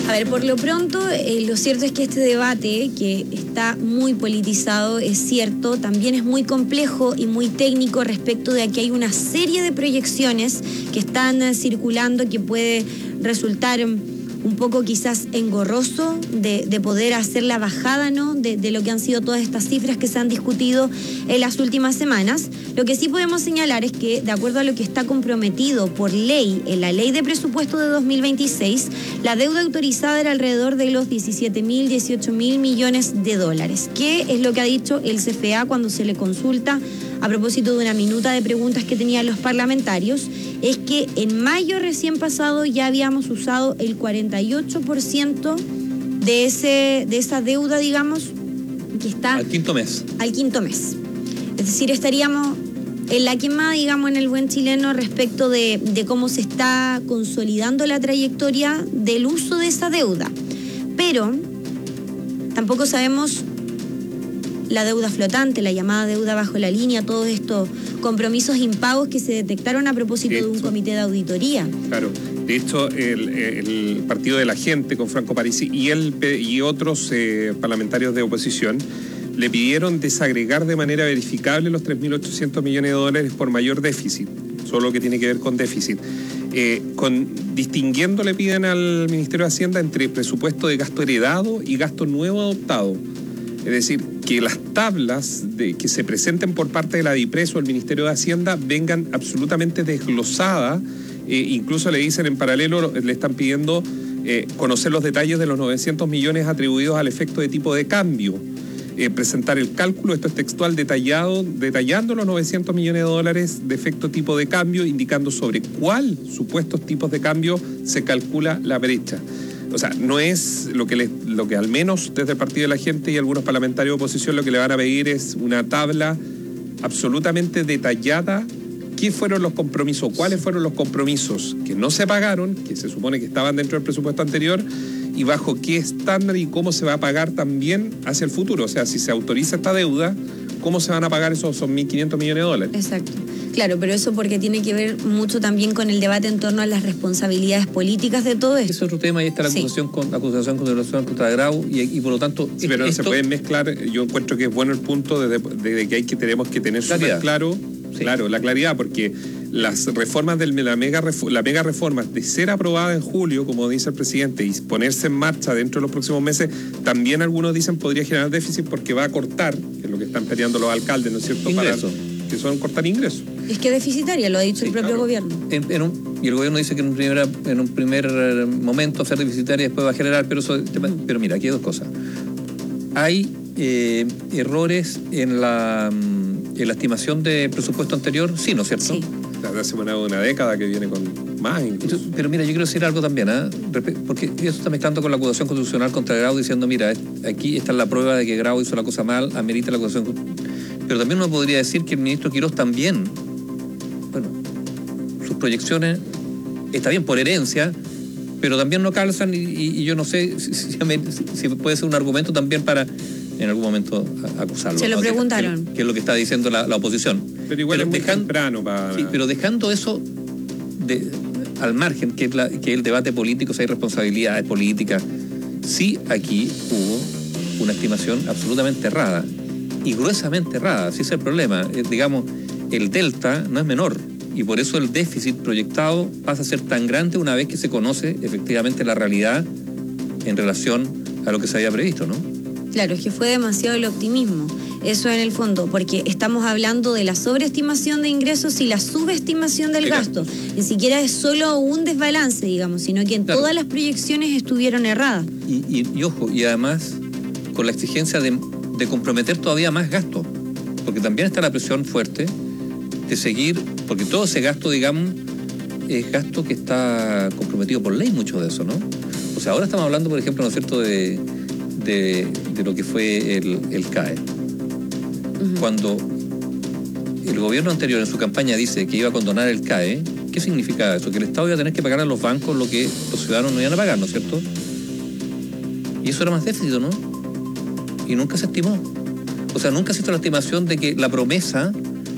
A ver, por lo pronto, lo cierto es que este debate, que está muy politizado, es cierto, también es muy complejo y muy técnico respecto de que hay una serie de proyecciones que están circulando que puede resultar un poco quizás engorroso de poder hacer la bajada, ¿no?, de lo que han sido todas estas cifras que se han discutido en las últimas semanas. Lo que sí podemos señalar es que, de acuerdo a lo que está comprometido por ley en la ley de presupuesto de 2026, la deuda autorizada era alrededor de los 17.000, 18.000 millones de dólares. ¿Qué es lo que ha dicho el CFA cuando se le consulta a propósito de una minuta de preguntas que tenían los parlamentarios? Es que en mayo recién pasado ya habíamos usado el 48% de esa deuda, digamos, que está al quinto mes. Es decir, estaríamos en la quemada, digamos, en el buen chileno respecto de cómo se está consolidando la trayectoria del uso de esa deuda. Pero tampoco sabemos la deuda flotante, la llamada deuda bajo la línea, todos estos compromisos impagos que se detectaron a propósito de un comité de auditoría. Claro, de hecho el Partido de la Gente con Franco Parisi y otros parlamentarios de oposición le pidieron desagregar de manera verificable los 3.800 millones de dólares por mayor déficit, solo lo que tiene que ver con déficit. Distinguiendo le piden al Ministerio de Hacienda entre presupuesto de gasto heredado y gasto nuevo adoptado. Es decir, que las tablas que se presenten por parte de la DIPRES o el Ministerio de Hacienda vengan absolutamente desglosadas. Incluso le dicen en paralelo, le están pidiendo conocer los detalles de los 900 millones atribuidos al efecto de tipo de cambio. Presentar el cálculo, esto es textual, detallando los 900 millones de dólares de efecto tipo de cambio, indicando sobre cuál supuestos tipos de cambio se calcula la brecha. O sea, no es lo que al menos desde el Partido de la Gente y algunos parlamentarios de oposición lo que le van a pedir es una tabla absolutamente detallada. ¿Qué fueron los compromisos? ¿Cuáles fueron los compromisos que no se pagaron, que se supone que estaban dentro del presupuesto anterior? Y bajo qué estándar y cómo se va a pagar también hacia el futuro. O sea, si se autoriza esta deuda, ¿cómo se van a pagar esos 1.500 millones de dólares? Exacto. Claro, pero eso porque tiene que ver mucho también con el debate en torno a las responsabilidades políticas de todo esto. Es otro tema, y está la acusación contra Grau y por lo tanto... Sí, pero no se pueden mezclar. Yo encuentro que es bueno el punto de que tenemos que tener súper claro, la claridad, porque las reformas la mega reforma, de ser aprobada en julio, como dice el presidente, y ponerse en marcha dentro de los próximos meses, también algunos dicen podría generar déficit porque va a cortar, que es lo que están peleando los alcaldes, ¿no es cierto? Ingresos. Que son cortar ingresos. Es que deficitaria, lo ha dicho el propio gobierno. Y el gobierno dice que en un primer momento ser deficitaria y después va a generar, pero mira, aquí hay dos cosas. Hay errores en la estimación de presupuesto anterior, sí, ¿no es cierto? Sí. Hace más de una década que viene con más incluso. Pero mira, yo quiero decir algo también, porque eso está mezclando con la acusación constitucional contra Grau, diciendo, mira, aquí está la prueba de que Grau hizo la cosa mal, amerita la acusación. Pero también uno podría decir que el ministro Quirós también, bueno, sus proyecciones, está bien por herencia, pero también no calzan y yo no sé si puede ser un argumento también para en algún momento acusarlo. Se lo preguntaron. Que es lo que está diciendo la oposición. Pero igual es muy temprano para... Sí, pero dejando eso al margen, que es el debate político, si hay responsabilidades políticas, sí aquí hubo una estimación absolutamente errada y gruesamente errada, así es el problema. Digamos, el delta no es menor y por eso el déficit proyectado pasa a ser tan grande una vez que se conoce efectivamente la realidad en relación a lo que se había previsto, ¿no? Claro, es que fue demasiado el optimismo. Eso en el fondo, porque estamos hablando de la sobreestimación de ingresos y la subestimación del gasto. Ni siquiera es solo un desbalance, digamos, sino que todas las proyecciones estuvieron erradas. Y ojo, y además con la exigencia de comprometer todavía más gasto, porque también está la presión fuerte de seguir, porque todo ese gasto, digamos, es gasto que está comprometido por ley, mucho de eso, ¿no? O sea, ahora estamos hablando, por ejemplo, ¿no es cierto?, de lo que fue el CAE. Cuando el gobierno anterior en su campaña dice que iba a condonar el CAE, ¿qué significa eso? Que el Estado iba a tener que pagar a los bancos lo que los ciudadanos no iban a pagar, ¿no es cierto? Y eso era más déficit, ¿no? Y nunca se estimó. O sea, nunca se hizo la estimación de que la promesa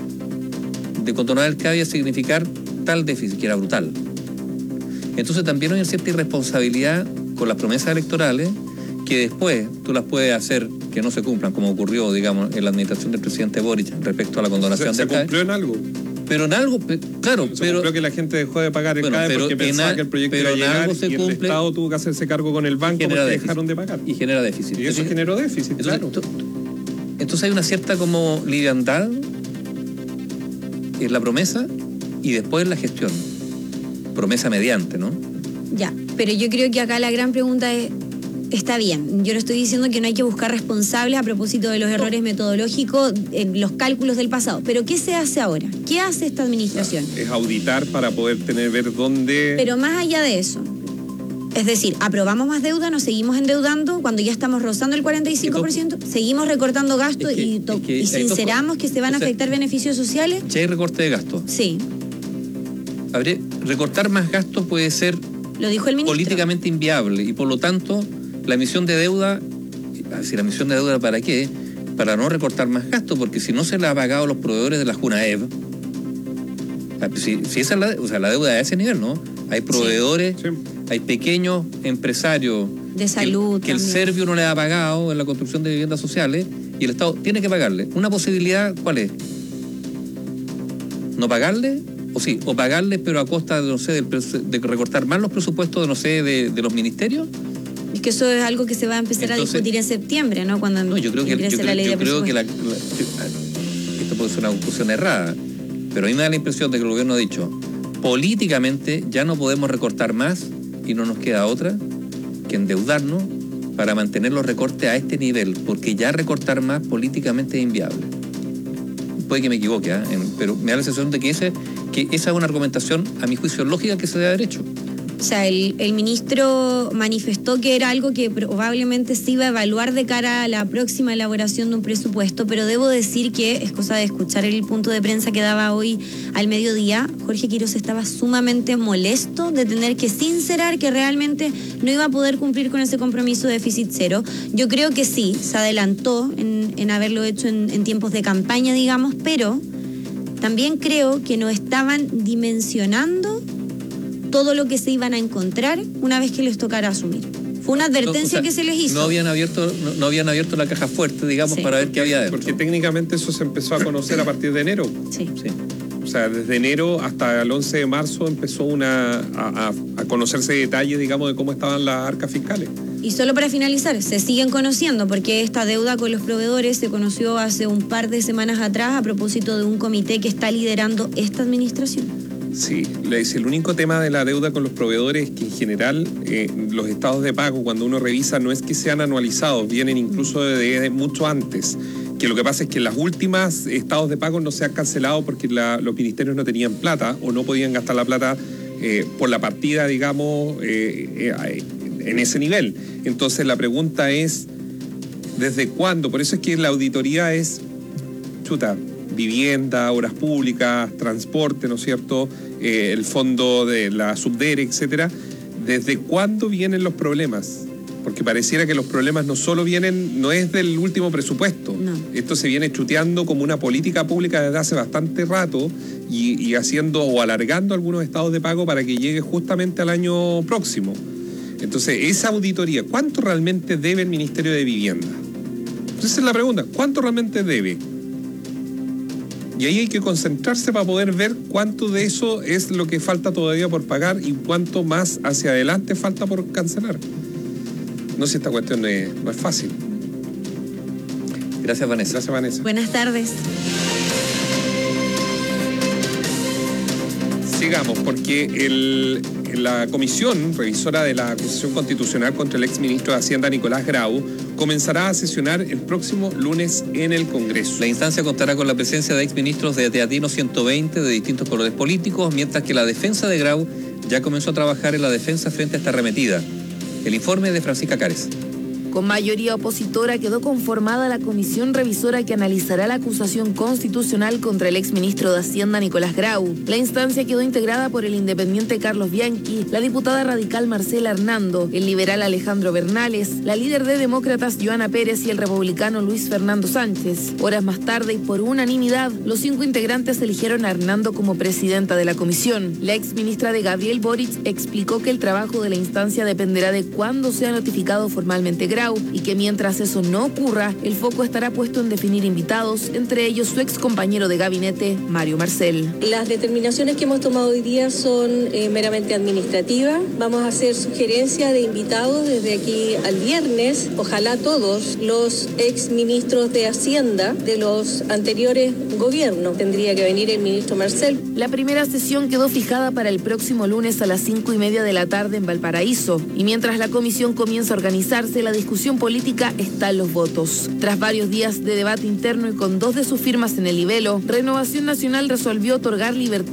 de condonar el CAE iba a significar tal déficit, que era brutal. Entonces también hay cierta irresponsabilidad con las promesas electorales que después tú las puedes hacer que no se cumplan, como ocurrió, digamos, en la administración del presidente Boric respecto a la condonación del CAE. ¿Se cumplió en algo? Pero en algo, claro, se cumplió que la gente dejó de pagar el CAE porque pensaba que el proyecto iba a llegar y el Estado tuvo que hacerse cargo con el banco porque dejaron de pagar. Y genera déficit. Y eso generó déficit, claro. Entonces hay una cierta como liviandad en la promesa y después en la gestión. Promesa mediante, ¿no? Ya, pero yo creo que acá la gran pregunta es, está bien, yo no estoy diciendo que no hay que buscar responsables a propósito de los errores metodológicos en los cálculos del pasado, pero ¿qué se hace ahora? ¿Qué hace esta administración? Es auditar para poder ver dónde... Pero más allá de eso, es decir, ¿aprobamos más deuda? ¿Nos seguimos endeudando cuando ya estamos rozando el 45%? ¿Seguimos recortando gastos y sinceramos que se van a afectar beneficios sociales? ¿Ya hay recorte de gastos? Sí. Recortar más gastos puede ser... Lo dijo el ministro. Políticamente inviable y por lo tanto la emisión de deuda, si la emisión de deuda ¿para qué? Para no recortar más gastos, porque si no se la ha pagado a los proveedores de la Junaev, si esa es la deuda de ese nivel, ¿no? Hay proveedores, sí. Hay pequeños empresarios de salud que el Servio no le ha pagado en la construcción de viviendas sociales y el Estado tiene que pagarle. Una posibilidad, ¿cuál es? ¿No pagarle? O pagarle, pero a costa de, no sé, de recortar más los presupuestos, de los ministerios. Es que eso es algo que se va a empezar a discutir en septiembre, ¿no? Cuando yo creo que esto puede ser una conclusión errada, pero a mí me da la impresión de que el gobierno ha dicho, políticamente ya no podemos recortar más y no nos queda otra que endeudarnos para mantener los recortes a este nivel, porque ya recortar más políticamente es inviable. Puede que me equivoque, pero me da la sensación de que esa es una argumentación, a mi juicio, lógica que se debe haber hecho. O sea, el ministro manifestó que era algo que probablemente se iba a evaluar de cara a la próxima elaboración de un presupuesto, pero debo decir que es cosa de escuchar el punto de prensa que daba hoy al mediodía. Jorge Quiroz estaba sumamente molesto de tener que sincerar que realmente no iba a poder cumplir con ese compromiso de déficit cero. Yo creo que sí, se adelantó en haberlo hecho en tiempos de campaña, digamos, pero también creo que no estaban dimensionando todo lo que se iban a encontrar una vez que les tocara asumir. Fue una advertencia que se les hizo. No habían abierto la caja fuerte, digamos, para ver qué había dentro. Porque técnicamente eso se empezó a conocer a partir de enero. Sí. O sea, desde enero hasta el 11 de marzo empezó a conocerse detalles, digamos, de cómo estaban las arcas fiscales. Y solo para finalizar, se siguen conociendo porque esta deuda con los proveedores se conoció hace un par de semanas atrás a propósito de un comité que está liderando esta administración. Sí, el único tema de la deuda con los proveedores es que en general los estados de pago, cuando uno revisa, no es que sean anualizados, vienen incluso de mucho antes. Que lo que pasa es que las últimas estados de pago no se han cancelado porque los ministerios no tenían plata o no podían gastar la plata por la partida, digamos, en ese nivel. Entonces la pregunta es, ¿desde cuándo? Por eso es que la auditoría es, vivienda, obras públicas, transporte, ¿no es cierto? El fondo de la Subdere, etcétera. ¿Desde cuándo vienen los problemas? Porque pareciera que los problemas no es del último presupuesto. No. Esto se viene chuteando como una política pública desde hace bastante rato y haciendo o alargando algunos estados de pago para que llegue justamente al año próximo. Entonces, esa auditoría, ¿cuánto realmente debe el Ministerio de Vivienda? Esa es la pregunta, ¿cuánto realmente debe? Y ahí hay que concentrarse para poder ver cuánto de eso es lo que falta todavía por pagar y cuánto más hacia adelante falta por cancelar. No sé si esta cuestión no es fácil. Gracias, Vanessa. Gracias, Vanessa. Buenas tardes. Sigamos, porque la comisión revisora de la acusación constitucional contra el exministro de Hacienda, Nicolás Grau, comenzará a sesionar el próximo lunes en el Congreso. La instancia contará con la presencia de exministros de Teatino 120 de distintos colores políticos, mientras que la defensa de Grau ya comenzó a trabajar en la defensa frente a esta arremetida. El informe de Francisca Cárez. Con mayoría opositora quedó conformada la comisión revisora que analizará la acusación constitucional contra el exministro de Hacienda Nicolás Grau. La instancia quedó integrada por el independiente Carlos Bianchi, la diputada radical Marcela Hernando, el liberal Alejandro Bernales, la líder de Demócratas Joana Pérez y el republicano Luis Fernando Sánchez. Horas más tarde y por unanimidad, los 5 integrantes eligieron a Hernando como presidenta de la comisión. La exministra de Gabriel Boric explicó que el trabajo de la instancia dependerá de cuándo sea notificado formalmente Grau y que mientras eso no ocurra, el foco estará puesto en definir invitados, entre ellos su ex compañero de gabinete, Mario Marcel. Las determinaciones que hemos tomado hoy día son meramente administrativas. Vamos a hacer sugerencias de invitados desde aquí al viernes. Ojalá todos los ex ministros de Hacienda de los anteriores gobiernos. Tendría que venir el ministro Marcel. La primera sesión quedó fijada para el próximo lunes a las 5:30 de la tarde en Valparaíso. Y mientras la comisión comienza a organizarse, la discusión política está en los votos. Tras varios días de debate interno y con 2 de sus firmas en el libelo, Renovación Nacional resolvió otorgar libertad